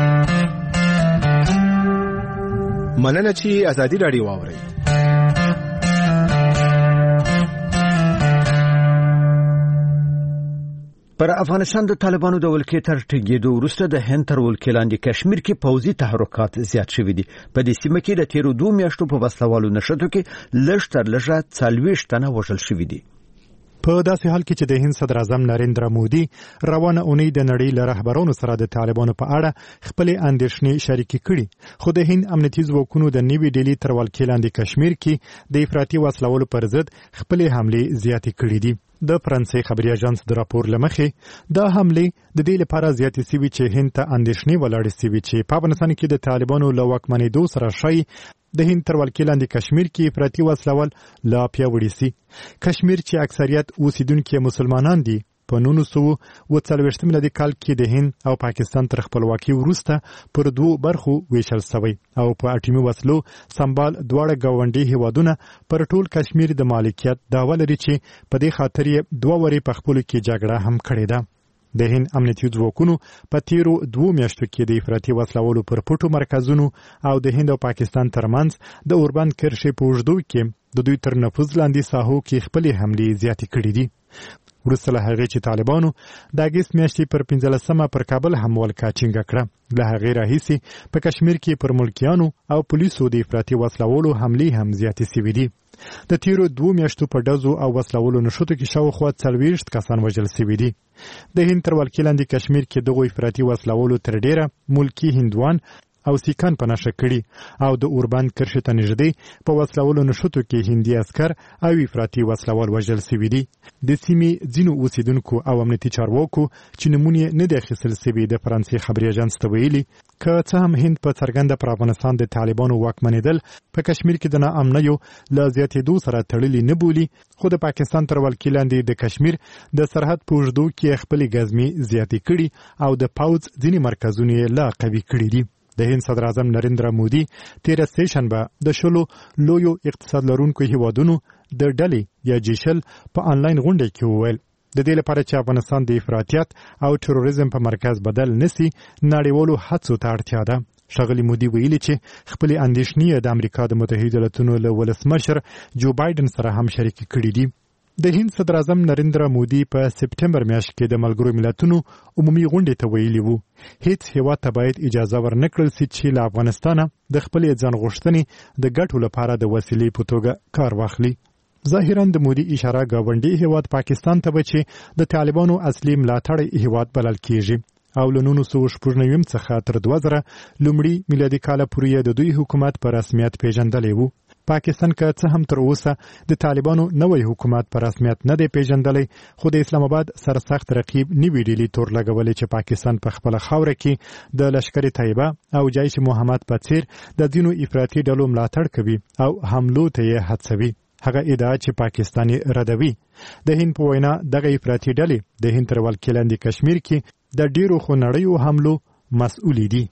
S18: مننه چې ازادي راډیو واورئ.
S1: پر افغانستان د طالبانو د ولکې تر ټینګېدو وروسته د هند تر ولکې لاندې کشمیر کې پوځي تحرکات زیات شوي دي. په دې سیمه کې د تیرو دوه میاشتو په وسلوالو نښتو کې لږ تر لږه څلوېښت تنه وژل شوي دي.
S8: په داسې حال کې چې د هند صدر اعظم نریندرا مودي روانه اونۍ د نړۍ له رهبرانو سره د طالبانو په اړه خپلې اندېښنې شریکې کړي، خو د هند امنیتي ځواکونو د نوې ډیلي تر ولکې لاندې کشمیر کې د افراطي وسلوالو پر ضد خپلې حملې زیاتې کړې دي. د فرانسې خبري اژانس د راپور لمخې دا حملې د دې لپاره زیاتې سوي چې هند ته اندېښنې ولاړې سوي چې په افغانستان کې د طالبانو له واکمنېدو سره شي د هند تر ولکې لاندې کشمیر کې افراطي وسلوال لا پیاوړي سي. کشمیر چې اکثریت اوسیدونکي مسلمانان دي په نولس سوه اوه څلوېښت میلادي کال کې د هند او پاکستان تر خپلواکۍ وروسته پر دوو برخو ویشل سوی او په اټومي وسلو سمبال دواړه ګاونډي هیوادونه پر ټول کشمیر د مالکیت دعوه لري چې په دې خاطر یې دوه ورې په خپلو کې جګړه هم کړې ده. د هند امنیتي ځواکونو په تیرو دوه میاشتو کې د افراطي وسلوالو پر پټو مرکزونو او د هند او پاکستان ترمنځ د اوربند کرښې په اوږدو کې د دوی تر نفوذ لاندې ساحو کې خپلې حملې زیاتې کړې دي. وروسته له هغې چې طالبانو د اګست میاشتې پر پنځلسمه پر کابل هم ولکه ټینګه کړه، له هغې راهیسې په کشمیر کې پر ملکیانو او پولیسو د افراطي وسلوالو حملې هم زیاتې سوي دي. د تیرو دوه میاشتو په ډزو او وسلوالو نښتو کې شاوخوا څلوېښت کسان وژل سوي دي. د هند تر ولکې لاندې کشمیر کې دغو افراطي وسلوالو تر ډیره ملکي هندوان او سیکان په نښه کړي او د اوربند کرښې ته نږدې په وسلوالو نښتو کې هندي عسکر او افراطي وسلوال وژل سوي دي. د سیمې ځینو اوسیدونکو او امنیتي چارواکو چې نومونه یې نه دي اخیستل سوي د فرانسې خبري اژانس ته ویلي که څه هم هند په څرګنده پر افغانستان د طالبانو واکمنېدل په کشمیر کې د ناامنیو له زیاتېدو سره تړلي نه بولي، خو د پاکستان تر ولکې لاندې د کشمیر د سرحد په اوږدو کې خپلې ګزمې زیاتې کړي او د پوځ ځینې مرکزونه یې لا قوي کړي دي. د هند صدر اعظم نریندرا مودي تیره سه شنبه د شلو لویو اقتصاد لرونکو هیوادونو د ډلې یا جیشل په انلاین غونډه کې وویل د دې لپاره چې افغانستان د افراطیت او تروریزم په مرکز بدل نسی نړیوالو هڅو ته اړتیا ده. ښاغلي مودي ویلي چې خپلې اندېښنې د امریکا د متحده ایالاتونو له ولسمشر جو بایدن سره هم شریکې کړي دي. د هند صدر اعظم نریندرا مودي په سپټمبر میاشت کې د ملګرو ملتونو عمومي غونډې ته ویلي وو هیڅ هیواد ته باید اجازه ورنکړل سي چې له افغانستانه د خپلې ځان غوښتنې د ګټو لپاره د وسیلې په توګه کار واخلي. ظاهرا د مودي اشاره ګاونډي هیواد پاکستان ته و چې د طالبانو اصلي ملاتړی هیواد بلل کیږي او له نولس سوه شپږ نوي څخه تر دوه زره لومړي میلادي کال پورې د دوی حکومت په رسمیت پیژندلی و. پاکستان که څه هم تر اوسه د طالبانو نوی حکومت په رسمیت نه دی پیژندلی، خو د اسلام آباد سرسخت رقیب نیوي ډیلي تور لګولې چې پاکستان په خپله خاوره کې د لشکر طیبه او جیش محمد په څیر د ځینو افراطي ډلو ملاتړ کوي او حملو ته یې هڅوي. هغه ادعا چې پاکستان ردوي. د هند په وینا دغه افراطي ډلې د هند تر ولکې لاندې کشمیر کې د ډیرو خونړیو حملو مسؤلې دي.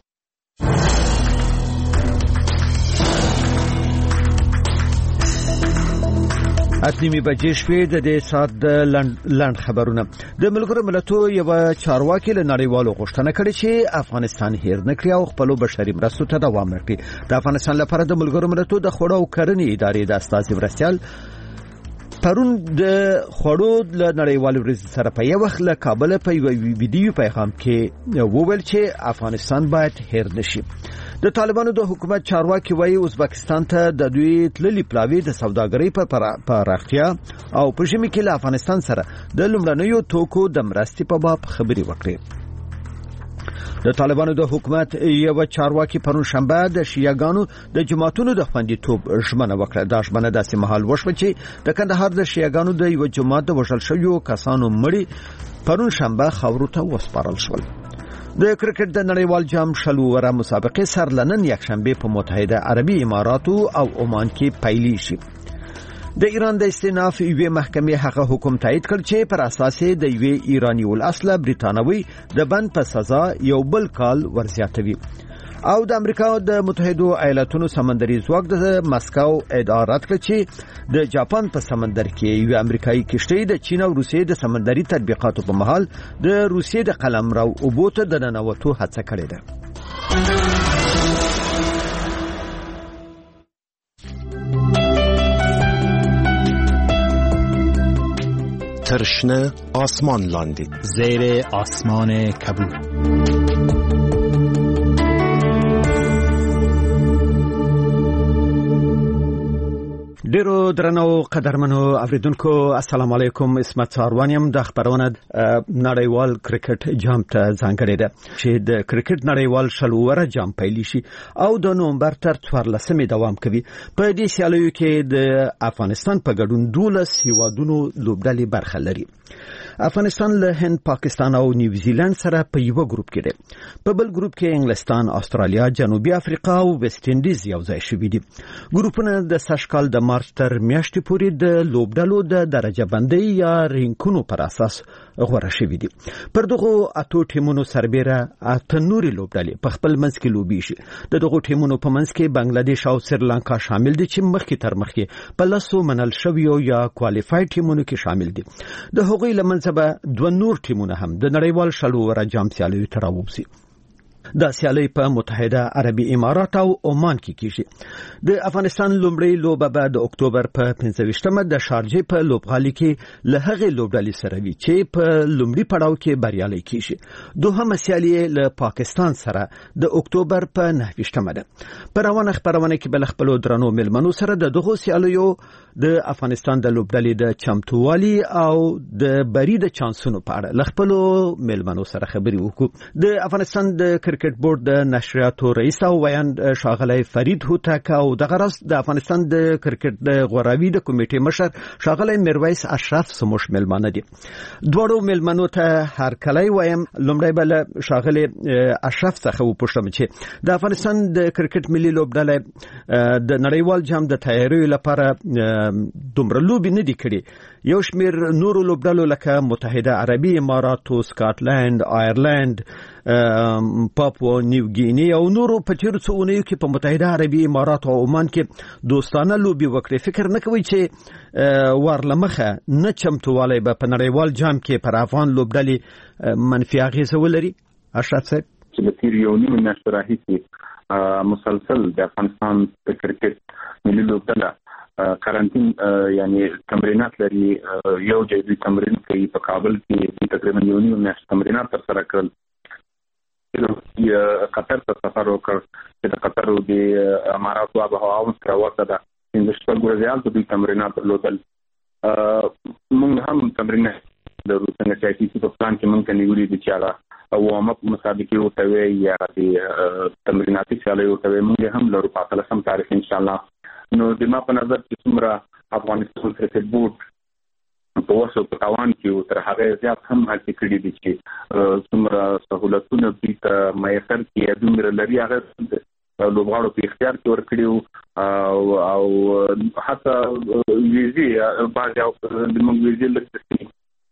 S1: اتنیمې بجې شوې د دې ساعت د لنډ خبرونه. د ملګرو ملتونو یو چارواکي له نړیوالو غوښتنه کړې چې افغانستان هیر نه کړي او خپل بشري مرستو ته دوام ورکړي. د افغانستان لپاره د ملګرو ملتونو د خوړو او کرنې ادارې د استازي مرستیال پرون د خوړو له نړیوال ورځ سره په یو وخت له کابل په یو ویډیو پیغام کې وویل چې افغانستان باید هیر نشي. د طالبانو د حکومت چارواکي وایي ازبکستان ته د دوی تللي پلاوي د سوداګرۍ په پراختیا او په ژمي کې له افغانستان سره د لومړنیو توکو د مرستې په باب خبرې وکړي. د طالبانو د حکومت یو چارواکي پرون شنبه د شیعاګانو د جماعتونو د خوندیتوب ژمنه وکړه. دا ژمنه داسې مهال وشوه چې د کندهار د شیعاګانو د یو جماعت د وژل شویو کسانو مړي پرون شنبه خاورو ته وسپارل شول. د کرکټ د نړیوال جام شلو وره مسابقې سر لنن یکشنبه په متحده عربي اماراتو او عمان کې پیلې شي. د ایران د استئناف یوې محکمې هغه حکم تایید کړ چې پر اساس د یوې ایرانی الاصله بریتانوي د بند په سزا یو بل کال ورزیاتوي. او د امریکا د متحده ایالاتونو سمندري ځواک د مسکو ادعا رد کړ چې د جاپان په سمندر کې یو امریکایي کشتۍ د چین او روسیې د سمندري تطبیقاتو په مهال د روسیې د قلمرو اوبو ته د ننوتو هڅه کړې ده.
S19: ترشنه آسمان لاندې
S18: زیر آسمان کبود.
S1: ډیرو درنو قدرمنو اوریدونکو السلام علیکم. اسمت ساروانیم د خبرونه نړیوال کرکټ جام ته ځانګړې ده چې د کرکټ نړیوال شلوره جام پیل شي او د نومبر تر څوارلسمې دوام کوي. په دې سیالیو کې د افغانستان په ګډون دولس هیوادونو لوبډلې برخه لري. افغانستان له هند، پاکستان او نیوزیلند سره په یو ګروپ کې دی. په بل ګروپ کې انګلستان، استرالیا، جنوبي افریقا او ویسټ انډیز یو ځای شوي دي. ګروپونه د سشکال د مارچ تر میاشتې پورې د لوبډلو د درجه بندۍ یا رینکونو پر اساس غوړه شوي دي. پر دغه اتو ټیمونو سربېره اته نورې لوبډلې په خپل منځ کې لوبي شي. د دغه ټیمونو په منځ کې بنگلاديش او سریلانکا شامل دي چې مخکې تر مخکې په لاسو منل شویو یا کوالیفاید ټیمونو کې شامل دي. د هغوی لمنځه به دوه نور ټیمونه هم د نړیوال شلوره جام سیالیو ته راووځي. دا سیالي په متحده عربي امارات او عمان کې کیږي. د افغانستان لومړی لوبه به د اکتوبر په پنځه ویشتمه د شارجې په لوبغالي کې له هغې لوبډلې سره وي چې په لومړي پړاو کې بریالي کیږي. دوهمه سیالي له پاکستان سره د اکتوبر په نهه ویشتمه ده. په روانه خبرونه کې بل خپل درنو ملمنو سره د دغه سیالیو د افغانستان د لوبډلې د چمتووالي او د بری د چانسونو په اړه له خپل ملمنو سره خبرې وکړو. د افغانستان د کرکټ بورډ د نشریاتو رئیس او ویاند شاغلی فرید هوتک او د غرض د افغانستان د کرکټ د غوراوي د کمیټې مشر شاغلی میرویس اشرف سموش ملمانه دي. دواړو ملمنو ته هر کله وایم لومړی بل شاغلی اشرف څخه وپوښتم چې د افغانستان د کرکټ ملي لوبډله د نړیوال جام د تیاریو لپاره دومره لوبي نه دي کړي. یو شمیر نورو لوبډلو لکه متحده عربي اماراتو، سکاټلند، آیرلند، پاپوا نیو ګینی او نورو په تیرو څو اونیو کې په متحده عربي امارات او عمان کې دوستانه لوبي وکړي. فکر نه کوي چې ورلمخه نه چمتووالی به په نړیوال جام کې پر افغان لوبډلې منفي اغیزه ولري. اشرف صاحب
S20: چې د تیر یو نیم میاشت راهیسې مسلسل د افغانستان د کرکټ ملي لوبډله قرنطین یعنی تمرینات لري. یو ځای تمرین کوي په کابل کې تقریبا یو نیم میاشت تمرینات ترسره کړل. قطر ته سفر وکړ چې د قطر د اماراتو آب و هوا سره ورته ده. پنځه شپږ ورځې هلته دوی تمرینات درلودل. موږ هم تمرینات لرو څنګه چې آی سی سی په پلان کې موږ ته نیولي دي چې هغه وارم اپ مسابقې ورته وي یا د تمریناتي سیالۍ ورته وي موږ هم لرو په اتلسم تاریخ ان شاء الله. نو د ما په نظر چې څومره افغانستان کرکټ بورډ په وسو په توان کې تر هغه زیات هم هڅې کړې دي چې څومره سہولتونه دوی ته میسر کړي دومره لري هغه لوبغاړو په اختیار کې ورکړي او حتی ویزي بعض یو د موږ ویزي لکه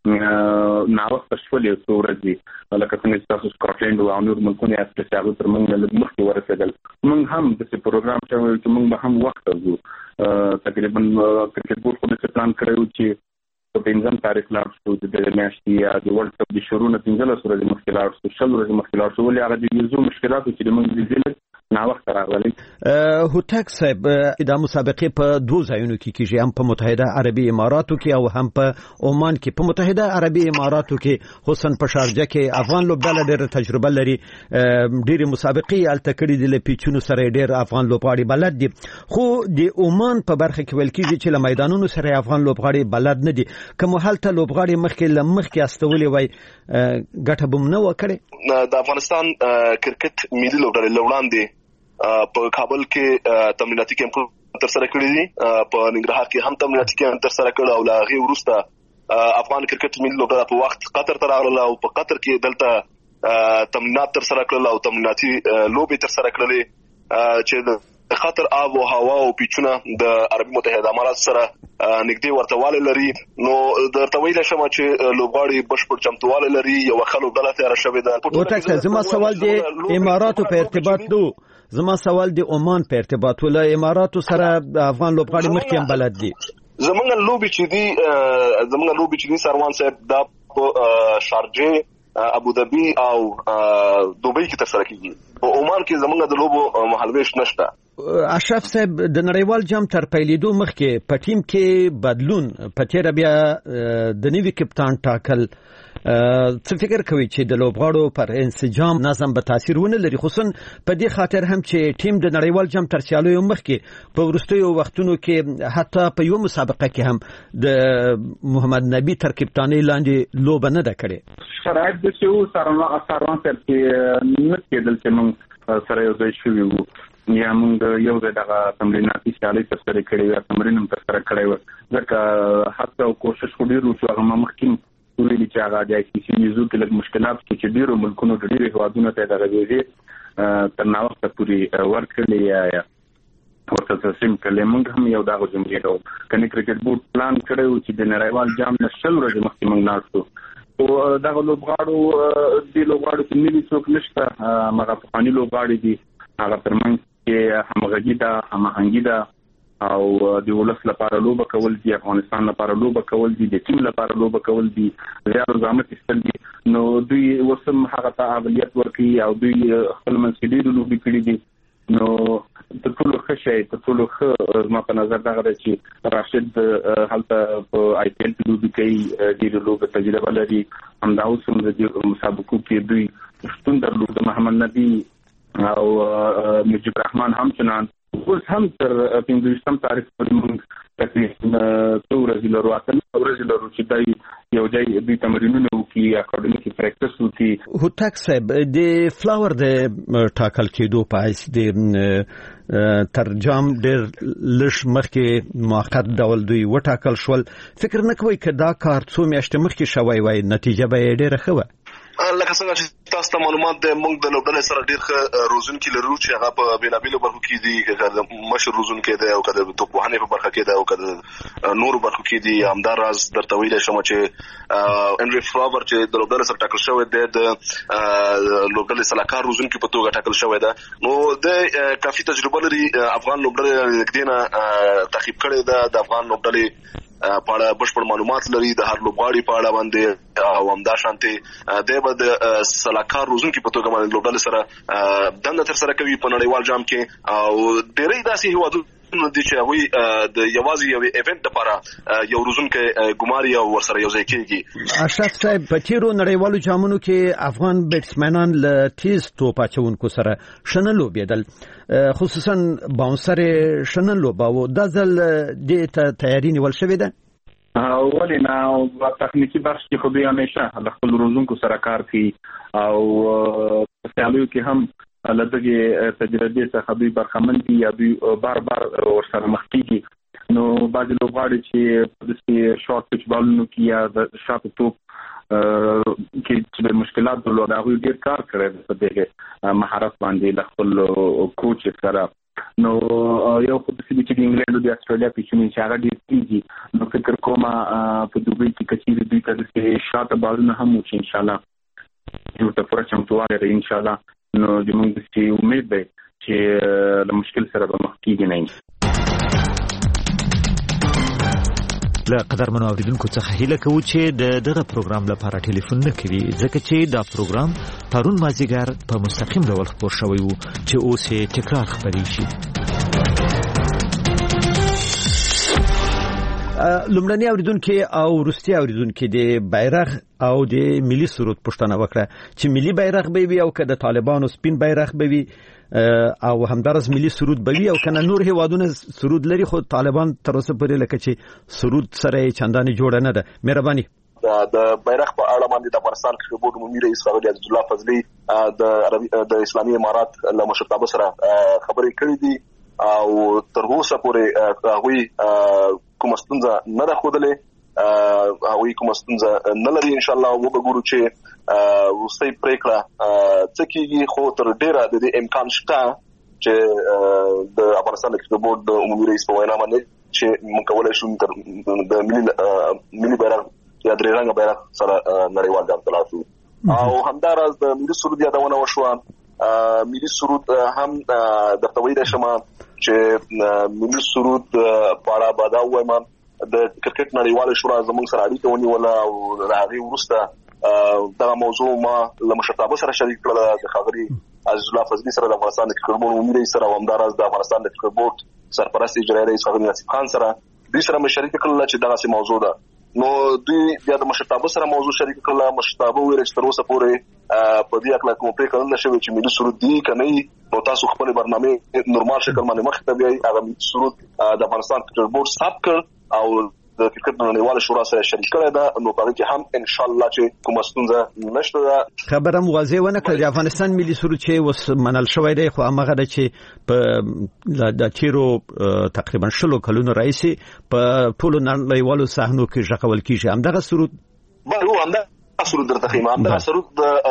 S20: ناوخته شولې څو ورځې لکه څنګه چې تاسو سکاټلند او نور ملکونه یې چې هغه تر موږ له مخکې ورسېدل. موږ هم د پروګرام چې موږ به هم وخت ورغو تقریبا کرکټ بورډ خو د پلان کړو چې په پنځم تاریخ لاړ شو د میاشتې د ورلد کپ د شروع نه پنځلس ورځې مخکې لاړ شو شل ورځې مخکې لاړ شو ولې هغه د ویزو مشکلاتو چې موږ لیدل ناوخت راغلي.
S1: هوتک صاحب د مسابقې په دوه ځایونو کې کیږي هم په متحده عربي اماراتو کې او هم په عمان کې. په متحده عربي اماراتو کې حسن په شارجه کې افغان لوبډله ډېر تجربه لري ډېر مسابقې الته کړي دي له پیچونو سره ډېر افغان لوبغاړي بلد دي خو د عمان په برخه کې ویل کیږي چې له میدانونو سره افغان لوبغاړي بلد نه دي کوم حالت لوبغاړي مخکې لمخکې استولې وای ګټه بم نه وکړي.
S21: د افغانستان کرکټ ملي لوبډله لوړاندې په کابل کې تمریناتي کیمپ تر سره کړی دي په ننګرهار کې هم تمریناتي کیمپ تر سره کړ او لا غي ورسته افغان کرکټ ملي لوبډله په وخت قطر ته راغله او په قطر کې دلته تمرینات تر سره کړل او تمریناتي لوبې تر سره کړلې چې د خطر آب او هوا او پیچونه د عربي متحده امارات سره نږدې ورتهواله لري. نو درته ویل شم چې لوبغاړي بشپړ چمتواله لري یو خلک ډله تیار شوې ده.
S1: وټاکه زما سوال دی اماراتو په ارتباط دو زما سوال دی عمان په ارتباط ول اماراتو سره افغان لوبغاړي مخکې بلد دي.
S21: زمونږ لوبي چې دي زمونږ لوبي چې دي سروان صاحب د شارجه ابوظبي او دوبۍ کې تر سره کیږي. په عمان کې زمونږ د لوبو محلويش نشته.
S1: اشرف صاحب د نړیوال جام تر پیلېدو مخکې په ټیم کې بدلون په تیر بیا د نوي کپتان ټاکل څه فکر کوي چې د لوبغاړو پر انسجام نظم به تاثیر ونه لري خصوصا په دې خاطر هم چې ټیم د نړیوال جام تر سیالیو مخکې په وروستیو وختونو کې حتی په یو مسابقه کې هم د محمد نبی تر کپتانۍ لاندې لوبه نه ده کړې.
S20: شرایط د شو سره سره چې نه کېدل چې موږ سره یو ځای شو یا موږ یو ځای دغه تمریناتي سیالۍ تر سره کړې وي تمرین هم تر سره کړی و ځکه حتی کوشش خو ډېر وشو هغه مخکې ویلي چې هغه د آی سی سی ویزو کې لږ مشکلات چې ډېرو ملکونو د ډېرو هیوادونو ته دغه ویزې تر ناوخته پورې ورکړلې یا ورته تسلیم کړلې. موږ هم یو دغه جمهوریت او کني کرکټ بورډ پلان کړی چې د نړیوال جام نه شل ورځې مخکې موږ لاړ شو او دغه لوبغاړو د لوبغاړو کې ملي څوک نشته هغه پخواني لوبغاړي دي هغه ترمنځ کې همغږي ده هماهنګي ده او د ولس لپاره لوبه کول دي افغانستان لپاره لوبه کول دي د ټیم لپاره لوبه کول دي زیات زحمت استل دي. نو دوی وسم هغه ته اولویت ورکړي او دوی خپل منځ ډېر لوبي کړي دي. نو د ټولو ښه شی د ټولو ښه زما په نظر دغه دی چې راشد هلته په آی پی ایل کې لوبي کوي ډېرې لوبې تجربه لري همدا اوس هم د مسابقو کې دوی شتون درلود. محمد نبی او مجيب الرحمن هم چنان اوس هم تر پنځویشتم تاریخ پورې موږ تقریبا څو ورځې لرو اته ورځې لرو چې دا یو ځای د تمرینونو کې اکاډمیک پریکټس وکړي.
S1: هوتک صاحب د فلاور د ټاکل کېدو په حیث د ترجم ډېر لږ مخکې موقت ډول دوی وټاکل شول فکر نه کوي چې دا کار څو میاشتې مخکې شوی وای نتیجه به ډېره ښه وه.
S21: لکه څنګه چې تاسو ته معلومات ده موږ د لوبډلې سره ډېر ښه روزونکي لرو چې هغه په بیلابیلو برخو کې دي که مشر روزونکی دی او که د توپوهنې په برخه کې دی او که د نورو برخو کې دي. همداراز درته ویلی شم چې انری فلاور چې د لوبډلې سره ټاکل شوی دی د لوبډلې سلاکار روزونکي په توګه ټاکل شوی ده. نو د کافي تجربه لري افغان لوبډلې نږدې نه تعقیب کړې ده د افغان لوبډلې په اړه بشپړ معلومات لري د هر لوبغاړي په اړه باندې او همدا شانتي د به د سلاکار روزونکي په توګه باندې لوبډلې سره دنده تر سره کوي په نړیوال جام کې او ډېرې داسې هیوادونو دي چې هغوی د یوازې یو ایونت لپاره یو روزونکی ګماري او ورسره یو ځای کېږي.
S1: اشرف صاحب په تېرو نړیوالو جامونو کې افغان بیټسمنان له تیز توپ اچوونکو سره ښه نه لوبېدل خصوصا باونسر ښه نه لوباوه. دا ځل دې ته تیاري نیول شوې ده؟
S20: ولې نه او تخنیکی بخش کې خو دوی همیشه د خپل روزونکو سره کار کوي او په سیالیو کې هم له دغې تجربې څخه دوی برخمن دي یا دوی بار بار ورسره مخ کېږي. نو بعضې لوبغاړي چې په داسې شارټ پچ بالونو کې یا د شاته توپ کې چې مشکلات درلود هغوی ډېر کار کړی په دغې مهارت باندې له خپل کوچ سره. نو یو خو داسې دي چې د انګلینډ او د اسټرالیا پیچونې چې هغه ډېر کېږي نو فکر کومه په دوبۍ کې که چېرې دوی ته داسې شاته بالونه هم و چې انشاءالله دوی ته پوره چمتووالی لري انشاءالله نو زموږ داسې امید دی چې له مشکل سره به مخ کېږي نه.
S1: له قدرمنو اوریدونکو څخه هیله کوو چې د دغه پروګرام لپاره ټلیفون نه کوي ځکه چې دا پروګرام پرون مازیګر په مستقیم ډول خپور شوی وو چې اوس یې تکرار خپرې شي. لومړني اوریدونکو او وروستي اوریدونکو د بیرغ او د ملي سرود پښتنه وکړه چې ملي بیرغ به وي او که د طالبانو سپین بیرغ به وي او همدارس ملي سرود به وي او کنه نور هیوادونه سرود لري خو طالبان تر اوسه پورې لکه چې سرود سره چندانې جوړه نه ده. مهرباني
S21: د بیرغ په اړه باندې د افغانستان کرکټ بورډ عمومي رئیس ښاغلي عزیزالله فضلي د د اسلامي امارات له مشرتابه سره خبرې کړې دي او تر اوسه پورې هغوی کومه ستونزه نه ده ښودلې هغوی کومه ستونزه نه لري. انشاءالله وګورو چې وروستۍ پرېکړه څه کېږي خو تر ډېره د دې امکان شته چې د افغانستان د کرکټ بورډ د عمومي رئیس په وینا باندې چې موږ کولی شو د ملي ملي بیرغ یا درې رنګه بیرغ سره نړیوال جام ته لاړ شو او همداراز د ملي سرود یادونه وشوه. ملي سرود هم درته ویلی شم چې ملي سرود په اړه به دا ووایم د کرکټ نړیواله شورا زموږ سره اړیکه ونیوله او د هغې وروسته دغه موضوع ما له مشرتابه سره شریک کړله د ښاغلي عزیزالله فضلي سره د افغانستان د کرکټ بورډ عمومي رئیس سره او همداراز د افغانستان د کرکټ بورډ سرپرست اجرایي رئیس ښاغلي نصیب خان سره دوی سره مې شریک کړله چې دغسې موضوع ده. نو دوی بیا د مشرتابه سره موضوع شریک کړله. مشرتابه وویل چې تر اوسه پورې په دې هکله کومه پرېکړه نه ده شوې چې ملي سرود دي که نه وي نو تاسو خپلې برنامې نورمال شکل باندې مخې ته بیایي. هغه ملي سرود د افغانستان کرکټ بورډ ثبت کړ او د کرکټ نړیواله شورا سره شریک کړی ده نو په هغې کې هم انشاءالله چې کومه ستونزه نشته ده.
S1: خبره هم واضح ونه کړه د افغانستان ملي سرود چې اوس منل شوی دی خو همغه ده چې په د تېرو تقریبا شلو کلونو راهیسې په ټولو نړیوالو صحنو کې غږول کېږي. همدغه سرود
S21: بله همدغه سرود درته ښیم همدغه سرود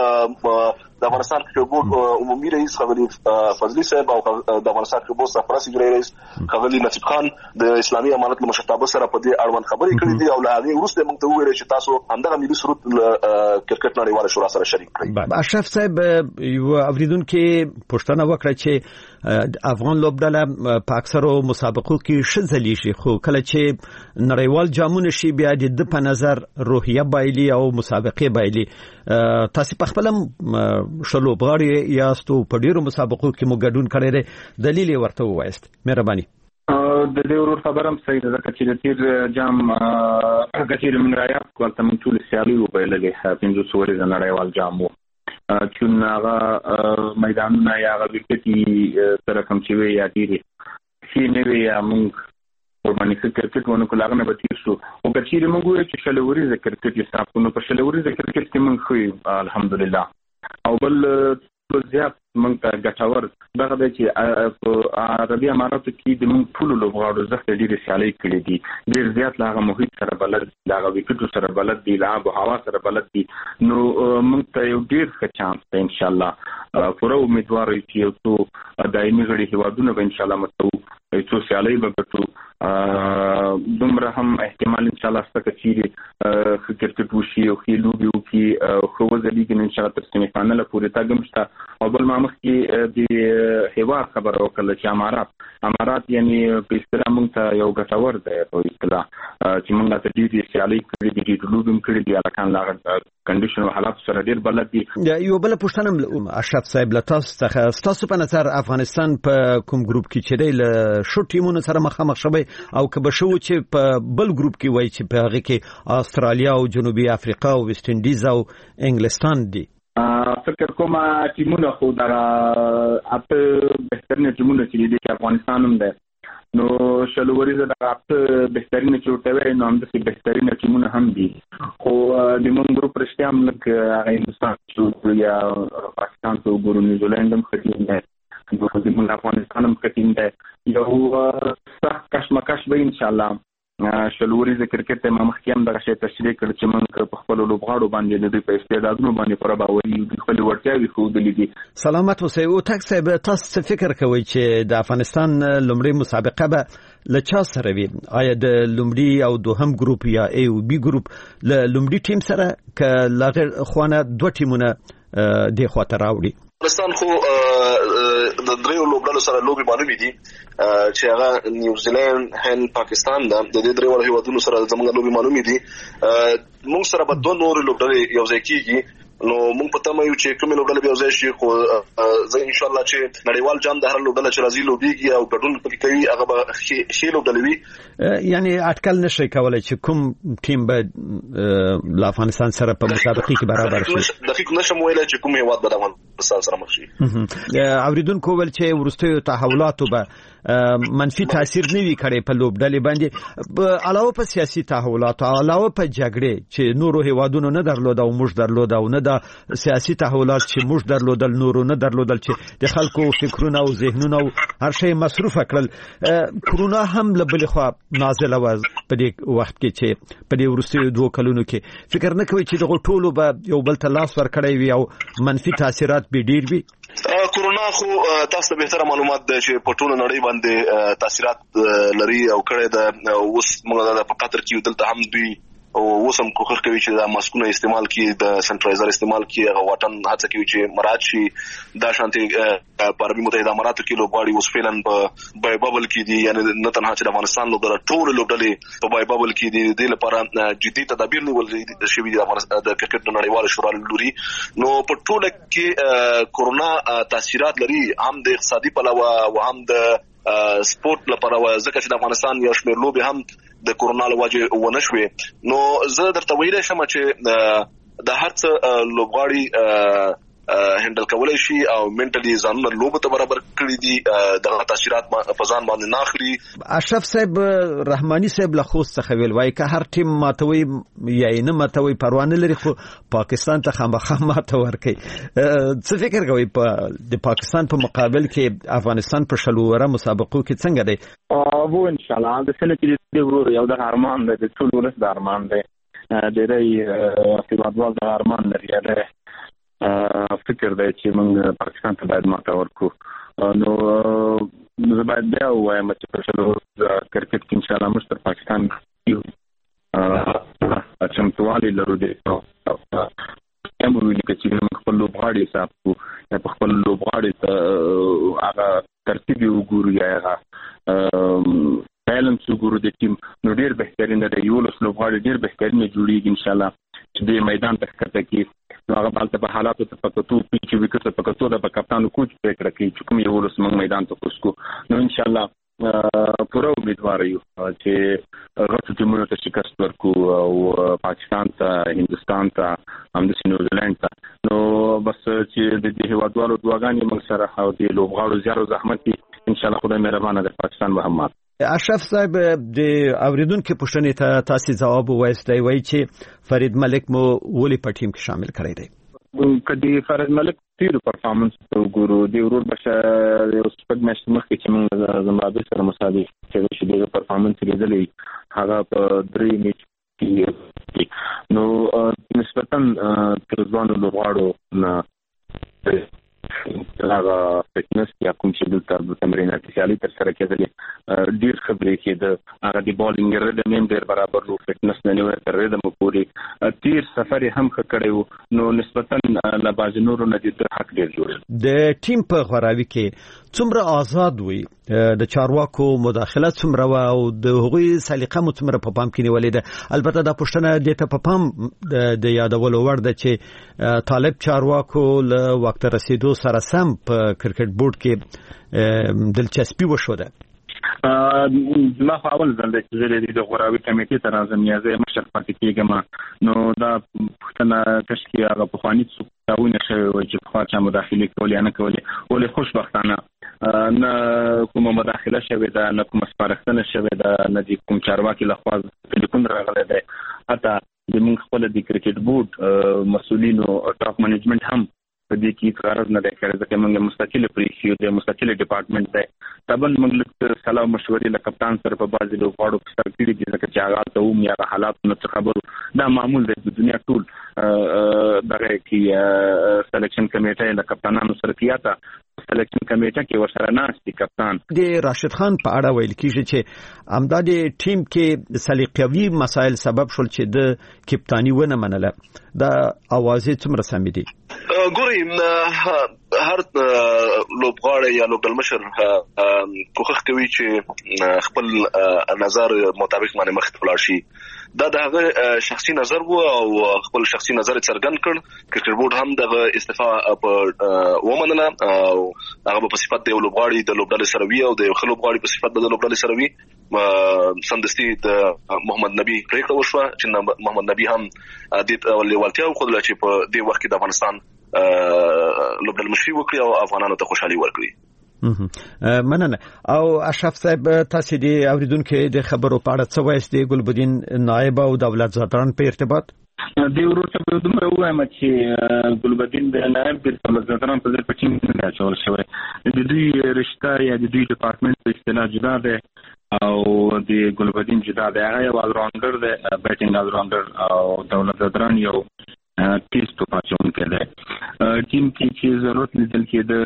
S21: د افغانستان کرکټ بورډ عمومي رئیس ښاغلي فضلي صاحب او د افغانستان کرکټ بورډ سرپرست اجرایي رئیس ښاغلي نصیب خان د اسلامي امارت له مشرتابه سره په دې اړوند خبرې کړې دي او له هغې وروسته موږ ته وویل چې تاسو همدغه ملي سرود له کرکټ نړیواله شورا سره شریک کړئ.
S1: اشرف صاحب یو اوریدونکي پوښتنه وکړه چې افغان لوبډله په اکثرو مسابقو کې ښه ځلیږي خو کله چې نړیوال جامونه شي بیا د ده په نظر روحیه بایلي او مسابقې بایلي. تاسو په خپل ښه لوبغاړي یاستو په ډیرو مسابقو کې مو ګډون کړی دی دلیل یې ورته ووایاست. مهرباني.
S20: د دې ورور خبره هم صحیح ده ځکه چې د تېر جام که چېرې موږ رایاد کړو هلته موږ ټولې سیالۍ وبایللې پنځوس ورځې نړیوال جام و چون هغه میدانونه یا هغه وکټې سره کوم چې وې یا ډېرې ښې نه وې یا موږ ورباندې ښه کرکټ ونه کړو هغه نه به تېر شو. خو که چېرې موږ ووایو چې شل ورځې کرکټ یې صاف کړو نو په شل ورځې کرکټ کې موږ ښه یو الحمدلله. او بل زیات موږ ته ګټور دغه دی چې په عربي اماراتو کې د موږ ټولو لوبغاړو زښته ډېرې سیالۍ کړې دي ډېر زیات له هغه محیط سره بلد دي له هغه وکټو سره بلد دي له آب و هوا سره بلد دي نو موږ ته یو ډېر ښه چانس دی انشاءالله. پوره امیدوار یو چې یو څو دایمي غړي هېوادونه به انشاءالله متو یو څو سیالۍ به ګټو دومره هم احتمال انشاءالله شته که چېرې ښه کرکټ وشي او ښې لوبې وکړي او ښه وځلیږي نو انشاءالله تر سیمې فاینله پورې تګ هم شته. او بل ما مخکې د هېواد خبره وکړله چې امارات امارات یعنې په اصطلاح موږ ته یو ګټور دی په اصطلاح چې موږ ته ډېرې سیالۍ کړې دي ډېرې لوبې هم کړې دي هلکان له هغه کنډیشن او حالاتو سره ډېر بلد دي.
S1: یو بله پوښتنه اشرف صاحب له تاسو څخه ستاسو په نظر افغانستان په کوم ګروپ کې چې دی له ښو ټیمونو سره مخامخ شوی او که به ښه و چې په بل ګروپ کې وایي چې په هغې کې استرالیا او جنوبي افریقا او ویسټ انډیز او انګلستان دي.
S20: فکر کوم ټیمونه خو دغه اته بهترینه ټیمونه چې دي چې افغانستان هم دی نو شلو وریزه د اته بهترینه چورټوي نو هم د بهترینه ټیمونه هم دي خو د موږ ګروپ رښتیا هم لکه هغه هندوستان چې یا پاکستان ته وګورو نیوزیلند هم ښه ټیم دی د موږ افغانستان هم ښه ټیم دی یو سخت کشمکش به انشاءالله شلو وریزه کرکټ ته ما مخکې هم دغه شی تشریح کړ چې موږ په خپلو لوبغاړو باندې د دوی په استعدادونو باندې پوره باوري یو د خپلې وړتیاوې ښودلې دي.
S1: سلامت اوسئ. اوتاک صاحب تاسو څه فکر کوئ چې د افغانستان لومړۍ مسابقه به له چا سره وي؟ آیا د لومړي او دوهم ګروپ یا ای او بي ګروپ له لومړي ټیم سره که له هغې خوانه دوه ټیمونه دې خواته راوړي؟
S21: افغانستان خو د دریو لوبډلو سره لوبې معلومې دي چې هغه نیوزیلند هند پاکستان ده. د دې دریو هیوادونو سره زموږ لوبې معلومې دي. موږ سره به دوه نور لوبډلې یو ځای کیږي نو موږ په تمه یو چې کومې لوبډلې به یو ځای شي خو زه ان شاء الله چې نړیوال جام د هر لوبډله چې راځي لوبېږي او ګډون پکې کوي هغه به ښې لوبډلې وي.
S1: یعنی اټکل نشئ کولی چې کوم ټیم به له افغانستان سره په مسابقې کې برابر شي؟
S21: دقیق نشم ویلی چې کوم هیواد به د افغانستان سره مخ شي.
S1: اوریدونکو ویل چې وروستیو تحولاتو به منفي تاثیر نه وي کړی په لوبډلې باندې، علاوه په سیاسي تحولاتو، علاوه په جګړې چې نورو هیوادونو نه درلوده او موږ درلوده، او نه د سیاسي تحولات چې موږ درلودل نورو نه درلودل چې د خلکو فکرونه او ذهنونه او هر شی مصروفه کړل. کرونا هم له بلې خوا نازله وه په دې وخت کې چې په دې وروستیو دوو کلونو کې. فکر نه کوئ چې دغو ټولو به یو بل ته لاس ورکړی وي او منفي تاثیرات به ډېر وي؟
S21: کرونا خو تاسو ته بهتره معلومات ده چې په ټوله نړۍ باندې تاثیرات لري او کړی ده. اوس موږ په قطر کې دلته هم دوی او اوس هم کوښښ کوي چې دا ماسکونه استعمال کړي، د سنټرایزر استعمال کړي، هغه واټن هڅه کوي چې مراعات شي. دا شانتي په عربي متحده اماراتو کې لوبغاړي اوس فعلا په بای بابل کې دي، یعنی نه تنها چې د افغانستان لوبډله ټول لوبډلې په بای بابل کې دي. د دې لپاره جدي تدابیر نیول شوي دي د کرکټ نړیواله شورا لوري. نو په ټوله کې کرونا تاثیرات لري، هم د اقتصادي پلوه او هم د سپورت لپاره، ځکه چې د افغانستان یو شمېر لوبې هم د کرونا له وجې ونه شوې. نو زه درته ویلی شم چې د هر څه لوبغاړي هندل کولای شي او منټلی ځانونه لوبو ته برابر کړي دي، دغه تاثیرات په ځان باندې نه اخلي.
S1: اشرف صاحب رحماني صاحب له خوست څخه ویل وایي که هر ټیم ماتوي یا یې نه ماتوي پروا نه لري، خو پاکستان ته خامخا ماته ورکوي. څه فکر کوئ د پاکستان په مقابل کې افغانستان په شلوره مسابقو کې څنګه دی؟
S20: وو ان شاء الله د سنه کې د ورور یو د ارمان دی، د ټول ولس د ارمان دی، ډېری استعدادوال د ارمان لري. فکر دی چې موږ پاکستان ته باید ماته ورکړو. نو زه باید بیا ووایم چې په شلو کرکټ کې انشاءالله موږ تر پاکستان چمتووالی لرو. دی هم وویلي که چې موږ خپل لوبغاړي حساب کړو یا په خپل لوبغاړي ته هغه ترتیب یې وګورو یا هغه بیلنس وګورو د ټیم، نو ډېر بهترینه دی. یولس لوبغاړي ډېر بهترینه جوړېږي انشاءالله چې دې میدان ته ښکته کړي. نو هغه بالته په حالاتو ته پکتو پیچ وکړه پکتو د کپتان کوچ پریکړه کوي چې کوم یو ولس موږ میدان ته کوسکو. نو ان شاء الله پوره امیدوار یو چې غټو ټیمونو ته شکست ورکړو او پاکستان ته، هندوستان ته، همداسې نیوزیلند ته. نو بس چې د دې هیوادوالو دعاګانې موږ سره او د لوبغاړو زیار او زحمت دي، ان شاء الله خدای مهربانه د پاکستان به هم مات.
S1: اشرف صاحب د اوریدونکو پوښتنې ته تاسو جواب وایستی، وایي چې فرید ملک مو ولې په ټیم کې شامل کړی دی؟
S20: کدی فرید ملک تیرو پرفارمنس ته وګورو، د ورور بشه یو سپک میچ مخکې چې موږ زمبابوې سره مساوي کړی چې دغه پرفارمنس لیدلی هغه په درې میچ کې. نو نسبتا تر ځوانو لوبغاړو نه هغه فټنس یا کوم چې دلته تمرینات سیالي تر سره کېدلې ډېر خبرې کېده، هغه د بالینګ ریدم هم ډېر برابر و، فټنس نه نیول تر ریدم پورې تیر سفر هم ښه کړی و. نو نسبتا له بعضې نورو نه د حق ډېر جوړېد.
S1: د ټیم په غوراوي کې څومره آزاد وي، د چارواکو مداخله څومره وه او د هغوی سلیقه مو څومره په پام کې نیولې ده؟ البته دا پوښتنه دې ته په پام د یادولو وړ ده چې طالب چارواکو له وخت رسیدو سره سم په کرکټ بورډ کې دلچسپي وښوده.
S20: ما خو اول ځل دی چې زه د غوراوي کمیټې ته راځم یا زه مشر پاتې کېږم. نو دا پوښتنه کشکې هغه پخواني څوک تاوونه شوی وای چې پخوا چا مداخلې کولې یا نه کولې، ولې خوشبختانه نه کومه مداخله شوې ده، نه کومه سپارښتنه شوې ده، نه د کوم چارواکي لخوا ټلیفون راغلی دی. حتی زموږ خپل د کرکټ بورډ مسؤلینو ټاپ منیجمنت هم په دې کې قرار نه دی کړی، ځکه موږ مستقل پریکسیو دی، مستقل ډپارټمنټ دی. طبعا موږ لږ سلا مشورې له کپتان سره په بعضې لوبغاړو په سر کړي دي، ځکه چې هغه ته هم یا حالات نه څه خبرو. دا معمول دی د دنیا ټول دغه کې سلیکشن کمیټه له کپتانانو سره کیاته سلیکشن کمیټه کې ورسره ناست دي کپتان.
S1: د راشد خان په اړه ویل کیږي چې همدا د ټیم کې سلیقوي مسایل سبب شول چې د کپتانی ونه منله. دا اوازې څومره سمې دي؟
S21: ګوري هر لوبغاړی یا لوبډلمشر کوښښ کوي چې خپل نظر مطابق باندې مخ ته لاړ شي. دا د هغه شخصي نظر وو او خپل شخصي نظر څرګند کړ. کرکټ بورډ هم دغه استعفا په ومنله او هغه په صفت د لوبغاړي د لوبډلې سره وی او د خپل لوبغاړي په صفت د لوبډلې سره وی. سمدستي د محمد نبی پریکړه وشوه چې محمد نبی هم د لیوالتیا وکړه چې په دې وخت کې د افغانستان لوبډلمشري وکړي او افغانانو ته خوشحالي ورکړي.
S1: مننه. او اشرف صاحب تاسو د اوریدونکو د خبرو په اړه څه وایي د ګلبدین نائب او دولت زادران په ارتباط؟
S20: د وروسته په دومره وایم چې ګلبدین د نائب د دولت زادران په ځای په ټیم کې راځول شوی. د دوی رشتہ یا د دوی ډپارټمنټ په اصطلاح جدا ده او د ګلبدین جدا ده. هغه یو الراونډر ده، بیټینګ الراونډر، او دولت زادران یو ټیسټ په پاتون کې ده. ټیم کې چې ضرورت لیدل کېده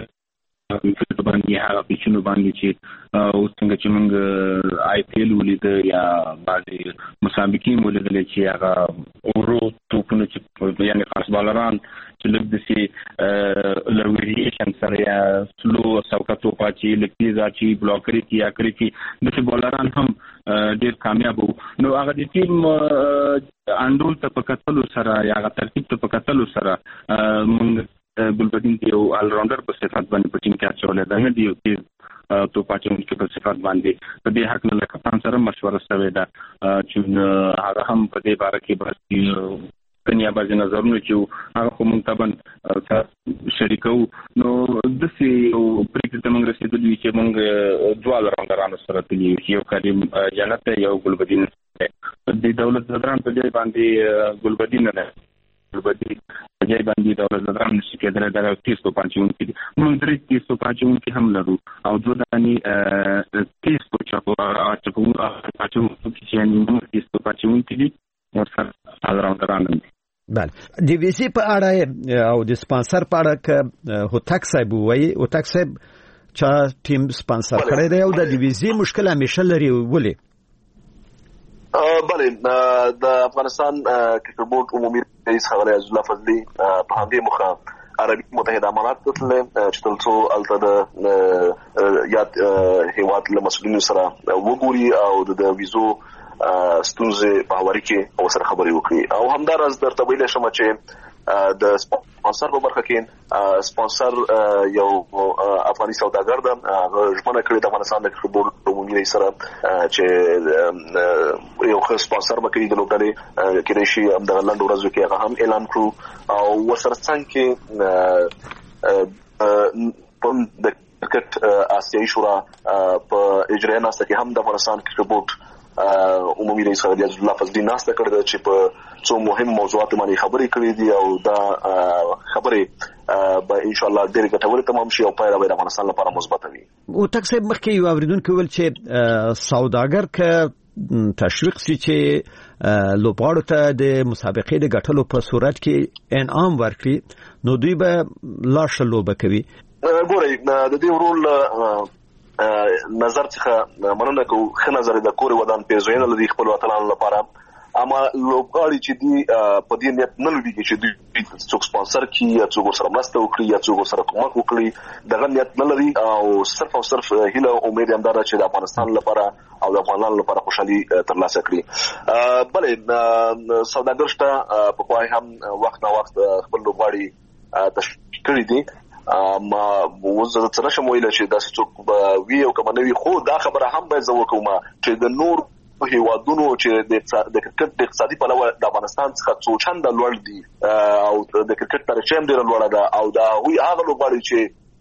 S20: په باندې هغه پیچونو باندې چې اوس څنګه چې موږ آی پی ایل ولیده یا بعضې مسابقې ولیدلې چې هغه ورو توپونه چې یعنې فاست بالران چې لږ داسې له ویریشن سره یا سلو سوکه توپا چې لږ تیزه چې بلاکري کړي یا کړي کړي داسې بالران هم ډېر کامیاب وو. نو هغه د ټیم انډول ته په کتلو سره یا هغه ترتیب ته په کتلو سره موږ ګلبدین کې یو الراونډر په صفت باندې په ټیم کې اچولی ده، نه دی یو تیز توپاچونکی په صفت باندې. په دې هکله له کپتان سره مشوره شوې ده چې هغه هم په دې باره کې بعضې کنیا بعضې نظرونه چې هغه خو موږ طبعا شریکو. نو داسې یو پرېکړې ته موږ رسېدلي وي چې موږ دوه الراونډرانو سره تللي یو، یو کریم جنت دی، یو ګلبدین دی. د دولت زادران په ځای باندې ګلبدین نه ګلبدین په ځای باندې دولت زادران نشي کېدلی. دا یو تیز توپاچونکي دي. موږ درې تیز توپاچونکي هم لرو او دوه دانې تیز توپاچونکي چې یعنې موږ تیز توپاچونکي دي ورسره الراونډران هم دي.
S1: بله. د ویزې په اړه او د سپانسر په اړه که هوتک صاحب ووایي، هوتک صاحب چا ټیم سپانسر کړی دی او د ویزې مشکل همیشه لري ولې؟
S21: بله، د افغانستان کرکټ بورډ عمومي رئیس ښاغلی عزیزالله فضلي په همدې موخه عربي متحده امارات ته تللی چې تر څو هلته د یاد هیواد له مسؤلینو سره وګوري او د ویزو ستونزې په هواري کې ورسره خبرې وکړي. او همداراز درته ویلی شم چې د سپانسر په برخه کې سپانسر یو افغاني سوداګر ده، هغه ژمنه کړې د افغانستان د کرکټ بورډ عمومي رئیس سره چې یو ښه سپانسر به کوي د لوبډلې، کېدای شي همدغه لنډو ورځو کې هغه هم اعلان کړو. او ورسره څنګ کې د کرکټ آسیایي شورا په اجرایه ناسته کې هم د افغانستان کرکټ بورډ عمومي رئیس ښاغلی عزیزالله فضلي ناسته کړې ده چې په څو مهم موضوعاتو باندې خبرې کړې دي او دا خبرې به ان شاء الله ډېرې ګټورې تمام شي او پایله به د افغانستان لپاره مثبته وي.
S1: هوتک صاحب مخکې یو اورېدونکی ویل چې سوداګر که تشویق شي چې لوبغاړو ته د مسابقې د ګټلو په صورت کې انعام ورکړي نو دوی به لا ښه لوبه کوي.
S21: ګورئ، د دې ورول نظر څخه مننه کوو. ښه نظر د کور ودان پیژنه لري خپل وطنانو لپاره، اما لوبغاړي چې دی په دې نیت نه لوبېږي چې دوی څوک سپانسر کړي یا څوک سره مرسته وکړي یا څوک سره کومک وکړي، دغه نیت نه لري او صرف او صرف هیله امید هم دا چې د افغانستان لپاره او د افغانانو لپاره خوشحالي ترلاسه کړي. بله، سوداګر شته په خوا هم وخت نه وخت خپل لوبغاړي تشویق کړي دي. ما اوس زه څه نشم ویلی چې داسې څوک به وي او که به نه وي، خو دا خبره هم باید زه وکړم چې د نور هیوادونو چې د کرکټ د اقتصادي پلوه د افغانستان څخه څو چنده لوړ دي او د کرکټ تاریخچه هم ډېره لوړه ده او د هغوی هغه لوبغاړي چې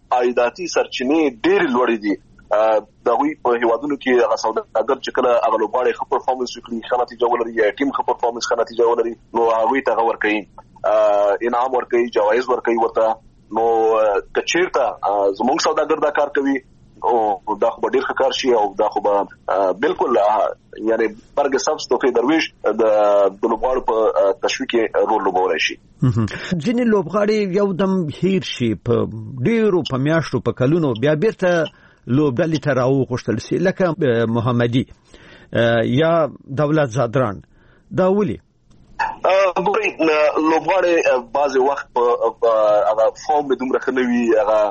S21: عایداتي سرچینې ډېر لوړې دي. د وی په هیوادونو کې هغه سوداګر چې کله هغه لوبغاړي ښه پرفارمنس وکړي، ښه نتیجه ولري، یا ټیم ښه پرفارمنس ښه نتیجه ولري، نو هغوی ته هغه ورکوي، انعام ورکوي، جوایز ورکوي ورته. نو که چېرته زموږ سوداګر دا کار کوي او دا خو به ډېر ښه کار شي، او دا خو به بالکل یعنی برګ سبز توفیق درویش د لوبغاړو په تشویق کې رول لوبولی شي.
S1: ځینې لوبغاړي یو دم هیر شي په ډېرو په میاشتو په کلونو بیا بیرته لوبډلې ته راوغوښتل سي، لکه محمدي یا دولت زادران. دا ولې؟
S21: ګورئ لوبغاړي بعضې وخت په هغه فارم یې دومره ښه نه وي،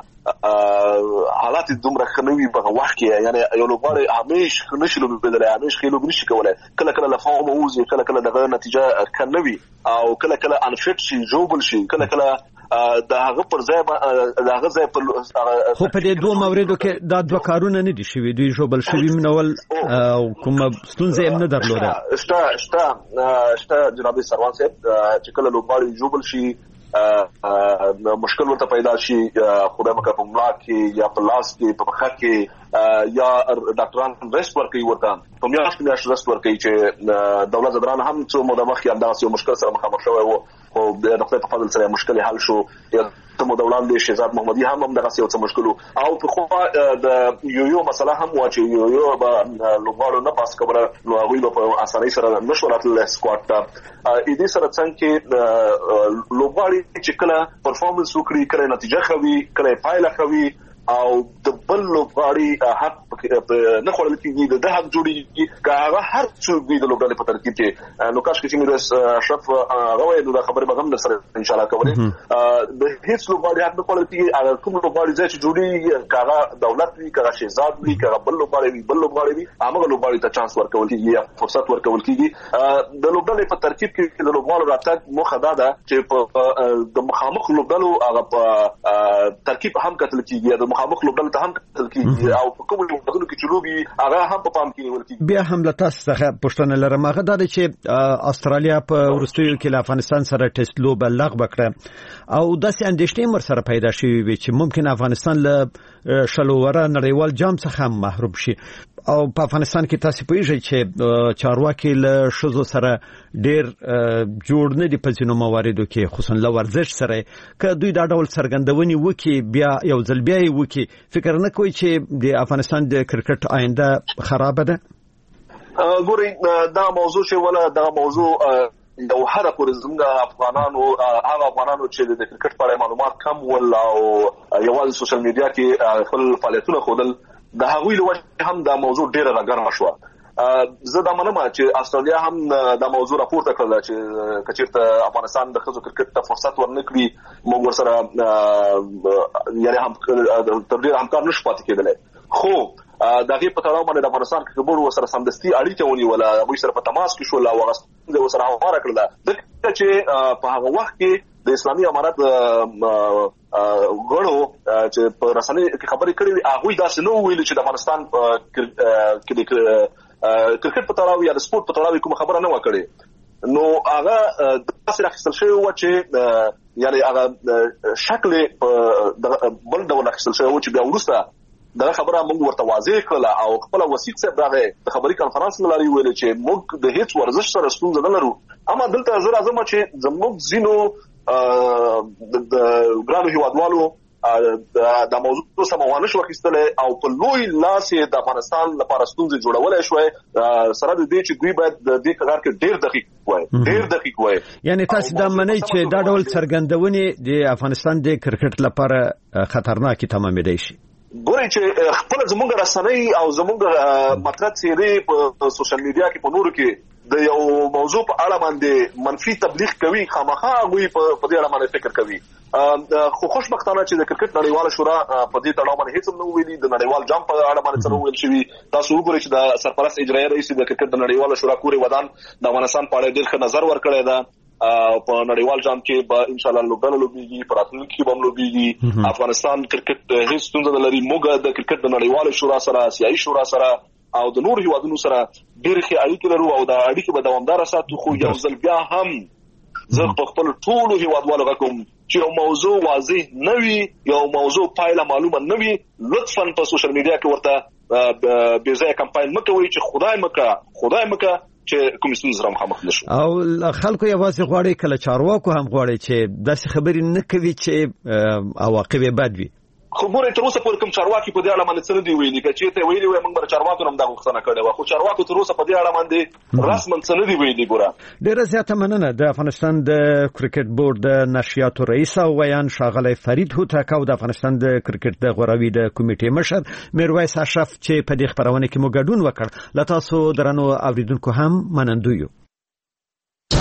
S21: هغه حالات یې دومره ښه نه وي په هغه وخت کې. یعنې یو لوبغاړی همیش ښه نه شي لوبېدلی، همیش ښې لوبې نه شي کولی. کله کله له فارمه ووځي، کله کله دغه نتیجه ښه نه وي، او کله کله انفټ شي، ژوبل شي، کله کله د هغه پر ځای د هغه ځای پر.
S1: خو په دې دوه موردو کې دا دوه کارونه نه دي شوي، دوی ژوبل شوي منول او کومه ستونزه هم نه درلوده.
S21: شته شته شته جناب سروان صاحب چې کله لوبغاړي ژوبل شي مشکل ورته پیدا شي، خدای مکړه په ملا کې یا په لاس کې په پښه کې، یا ډاکټران ریسټ ورکوي ورته، په میاشت کې میاشت ریسټ ورکوي. چې دولت زدران هم څو موده مخکې همدغسې یو مشکل سره مخامخ شوی و، خو د خدای په فضل سره مشکل حل شو. ته موده وړاندې شهزاد محمدي هم همدغسې یو څه مشکل و، او پخوا د یویو مسله هم وه چې یویو به لوبغاړو نه پاس کوله، نو هغوی به په اسانۍ سره نه شو راتللی سکواډ ته. دې سره څنګ کې لوبغاړي چې کله پرفارمنس وکړي، کله نتیجه ښه وي، کله پایله ښه وي، او د بل لوبغاړي حق نه خوړل کېږي، د ده حق جوړېږي، که هغه هر څوک وي د لوبډلې په ترکیب کې. نو کاشکې چې میرویس اشرف هغه وایي، نو دا خبرې به هم در سره انشاءالله کولې. د هېڅ لوبغاړي حق نه خوړل کېږي. هغه کوم لوبغاړي ځای چې جوړېږي، که هغه دولت وي، که هغه شهزاد وي، که هغه بل لوبغاړی وي بل لوبغاړی وي، همغه لوبغاړي ته چانس ورکول کېږي یا فرصت ورکول کېږي. د لوبډلې په ترکیب کې د لوبغاړو راتګ موخه دا ده چې په د مخامخ لوبډلو هغه په ترکیب هم کتل کېږي، د مخامخ لوبډلو ته هم کتل کېږي، او په کومو هیوادونو کې چې لوبي هغه هم په پام کې نیول کېږي.
S1: بیا هم له تاسو څخه پوښتنه لرم، هغه دا دی چې استرالیا په وروستیو کې له افغانستان سره ټیسټ لوبه لغوه کړه، او داسې اندېښنې هم ورسره پیدا شوې وې چې ممکن افغانستان له شلو وره نړیوال جام څخه هم محروم شي. او په افغانستان کې تاسو پوهیږئ چې چارواکي له ښځو سره ډېر جوړ نه دي په ځینو مواردو کې، خصوصا له ورزش سره. که دوی دا ډول څرګندونې وکړي، بیا یو ځل بیا یې وکړي، فکر نه کوئ چې د افغانستان د کرکټ آینده خرابه ده؟
S21: ګورئ دا موضوع چې ولا دا موضوع یو حد پورې زموږ افغانانو هغه افغانانو چې د کرکټ په اړه معلومات کم ول او یوازې سوشل میډیا کې خپل فعالیتونه ښودل، د هغوی له وجې هم دا موضوع ډېره راګرمه شوه. زه دا منم چې استرالیا هم دا موضوع راپورته کړله چې که چېرته افغانستان د ښځو کرکټ ته فرصت ورنه کړي، موږ ورسره یعنې هم تر ډېره همکار نه شو پاتې کېدلی. خو د هغې په تړاو باندې د افغانستان کرکټ بورډ ورسره سمدستي اړیکه ونیوله، هغوی سره په تماس کې شول او هغه ستونزه ورسره هواره کړله، ځکه چې په هغه وخت کې د اسلامي امارت غړو چې په رسنۍ کې خبرې کړې وي، هغوی داسې نه ویلي چې د افغانستان کرکټ په تړاو یا د سپورټ په تړاو کومه خبره نه وه کړې. نو هغه داسې راخیستل شوې وه چې یعنې هغه شکل په بل ډول راخیستل شوی و چې بیا وروسته دغه خبره موږ ورته واضح کړله، او خپله وسیق صاحب دغه د خبري کنفرانس له لارې ویلې چې موږ د هېڅ ورزش سره ستونزه نه لرو. اما دلته زه راځم چې زموږ ځینو د ګرانو هیوادوالو دا موضوع سمه ونه شو اخیستلی، او په لوی لاس یې د افغانستان لپاره ستونزې جوړولی شوی، سره د دې چې دوی باید د دې کار کې ډېر دقیق وای ډېر دقیق وای.
S1: یعنی تاسو دا منئ چې دا ډول څرګندونې د افغانستان د کرکټ لپاره خطرناکې تمامېدای شي؟
S21: ګورئ چې خپله زموږ رسنۍ او زموږ مطرح څېرې په سوشل میډیا کې په نورو کې د یو موضوع په اړه باندې منفي تبلیغ کوي، خامخا هغوی په دې اړه باندې فکر کوي. خو خوشبختانه چې د کرکټ نړیواله شورا په دې تړاو باندې هېڅ هم نه ویلي، د نړیوال جام په اړه باندې څه نه ویل شوي. تاسو وګورئ چې د سرپرست اجرایي رئیس د کرکټ د نړیواله شورا کورې ودان د افغانستان په اړه ډېر ښه نظر ورکړی ده. په نړیوال جام کې به انشاءالله لوبډله لوبېږي، په راتلونکي کې به هم لوبېږي. افغانستان کرکټ هېڅ ستونزه نه لري. موږ د کرکټ د نړیوالې شورا سره، آسیایي شورا سره او د نور هیوادونو سره ډېرې ښې اړیکې لرو، او دا اړیکې به دوامداره ساتو. خو یو ځل بیا هم زه په خپل ټولو هیوادوالو غږ کوم چې یو موضوع واضح نه وي یو موضوع پایله معلومه نه وي لطفا په سوشل میډیا کې ورته بې ځایه کمپاین مکوئ چې خدای مکه خدای مکه چې کوم ستونزې سره مخامخ نشو.
S1: او خلکو یوازې غواړي کله چارواکو هم غواړي چې داسې خبرې نه کوي چې عواقب یې بد وي.
S21: خو ګورئ تر اوسه پورې کوم چارواکي په دې اړه باندې څه نه دي ویلي، که چېرته ویلي وای موږ به چارواکو هم دا غوښتنه کړې وه، خو چارواکو تر اوسه په دې اړه باندې رسما څه نه دي ویلي. ګوره
S1: ډېره زیاته مننه د افغانستان د کرکټ بورډ د نشریاتو رئیس او ویان ښاغلی فرید هوتک او د افغانستان د کرکټ د غوراوي د کمیټې مشر میرویس اشرف چې په دې خپرونه کې مو ګډون وکړ. له تاسو درنو اوریدونکو هم منندوی یو.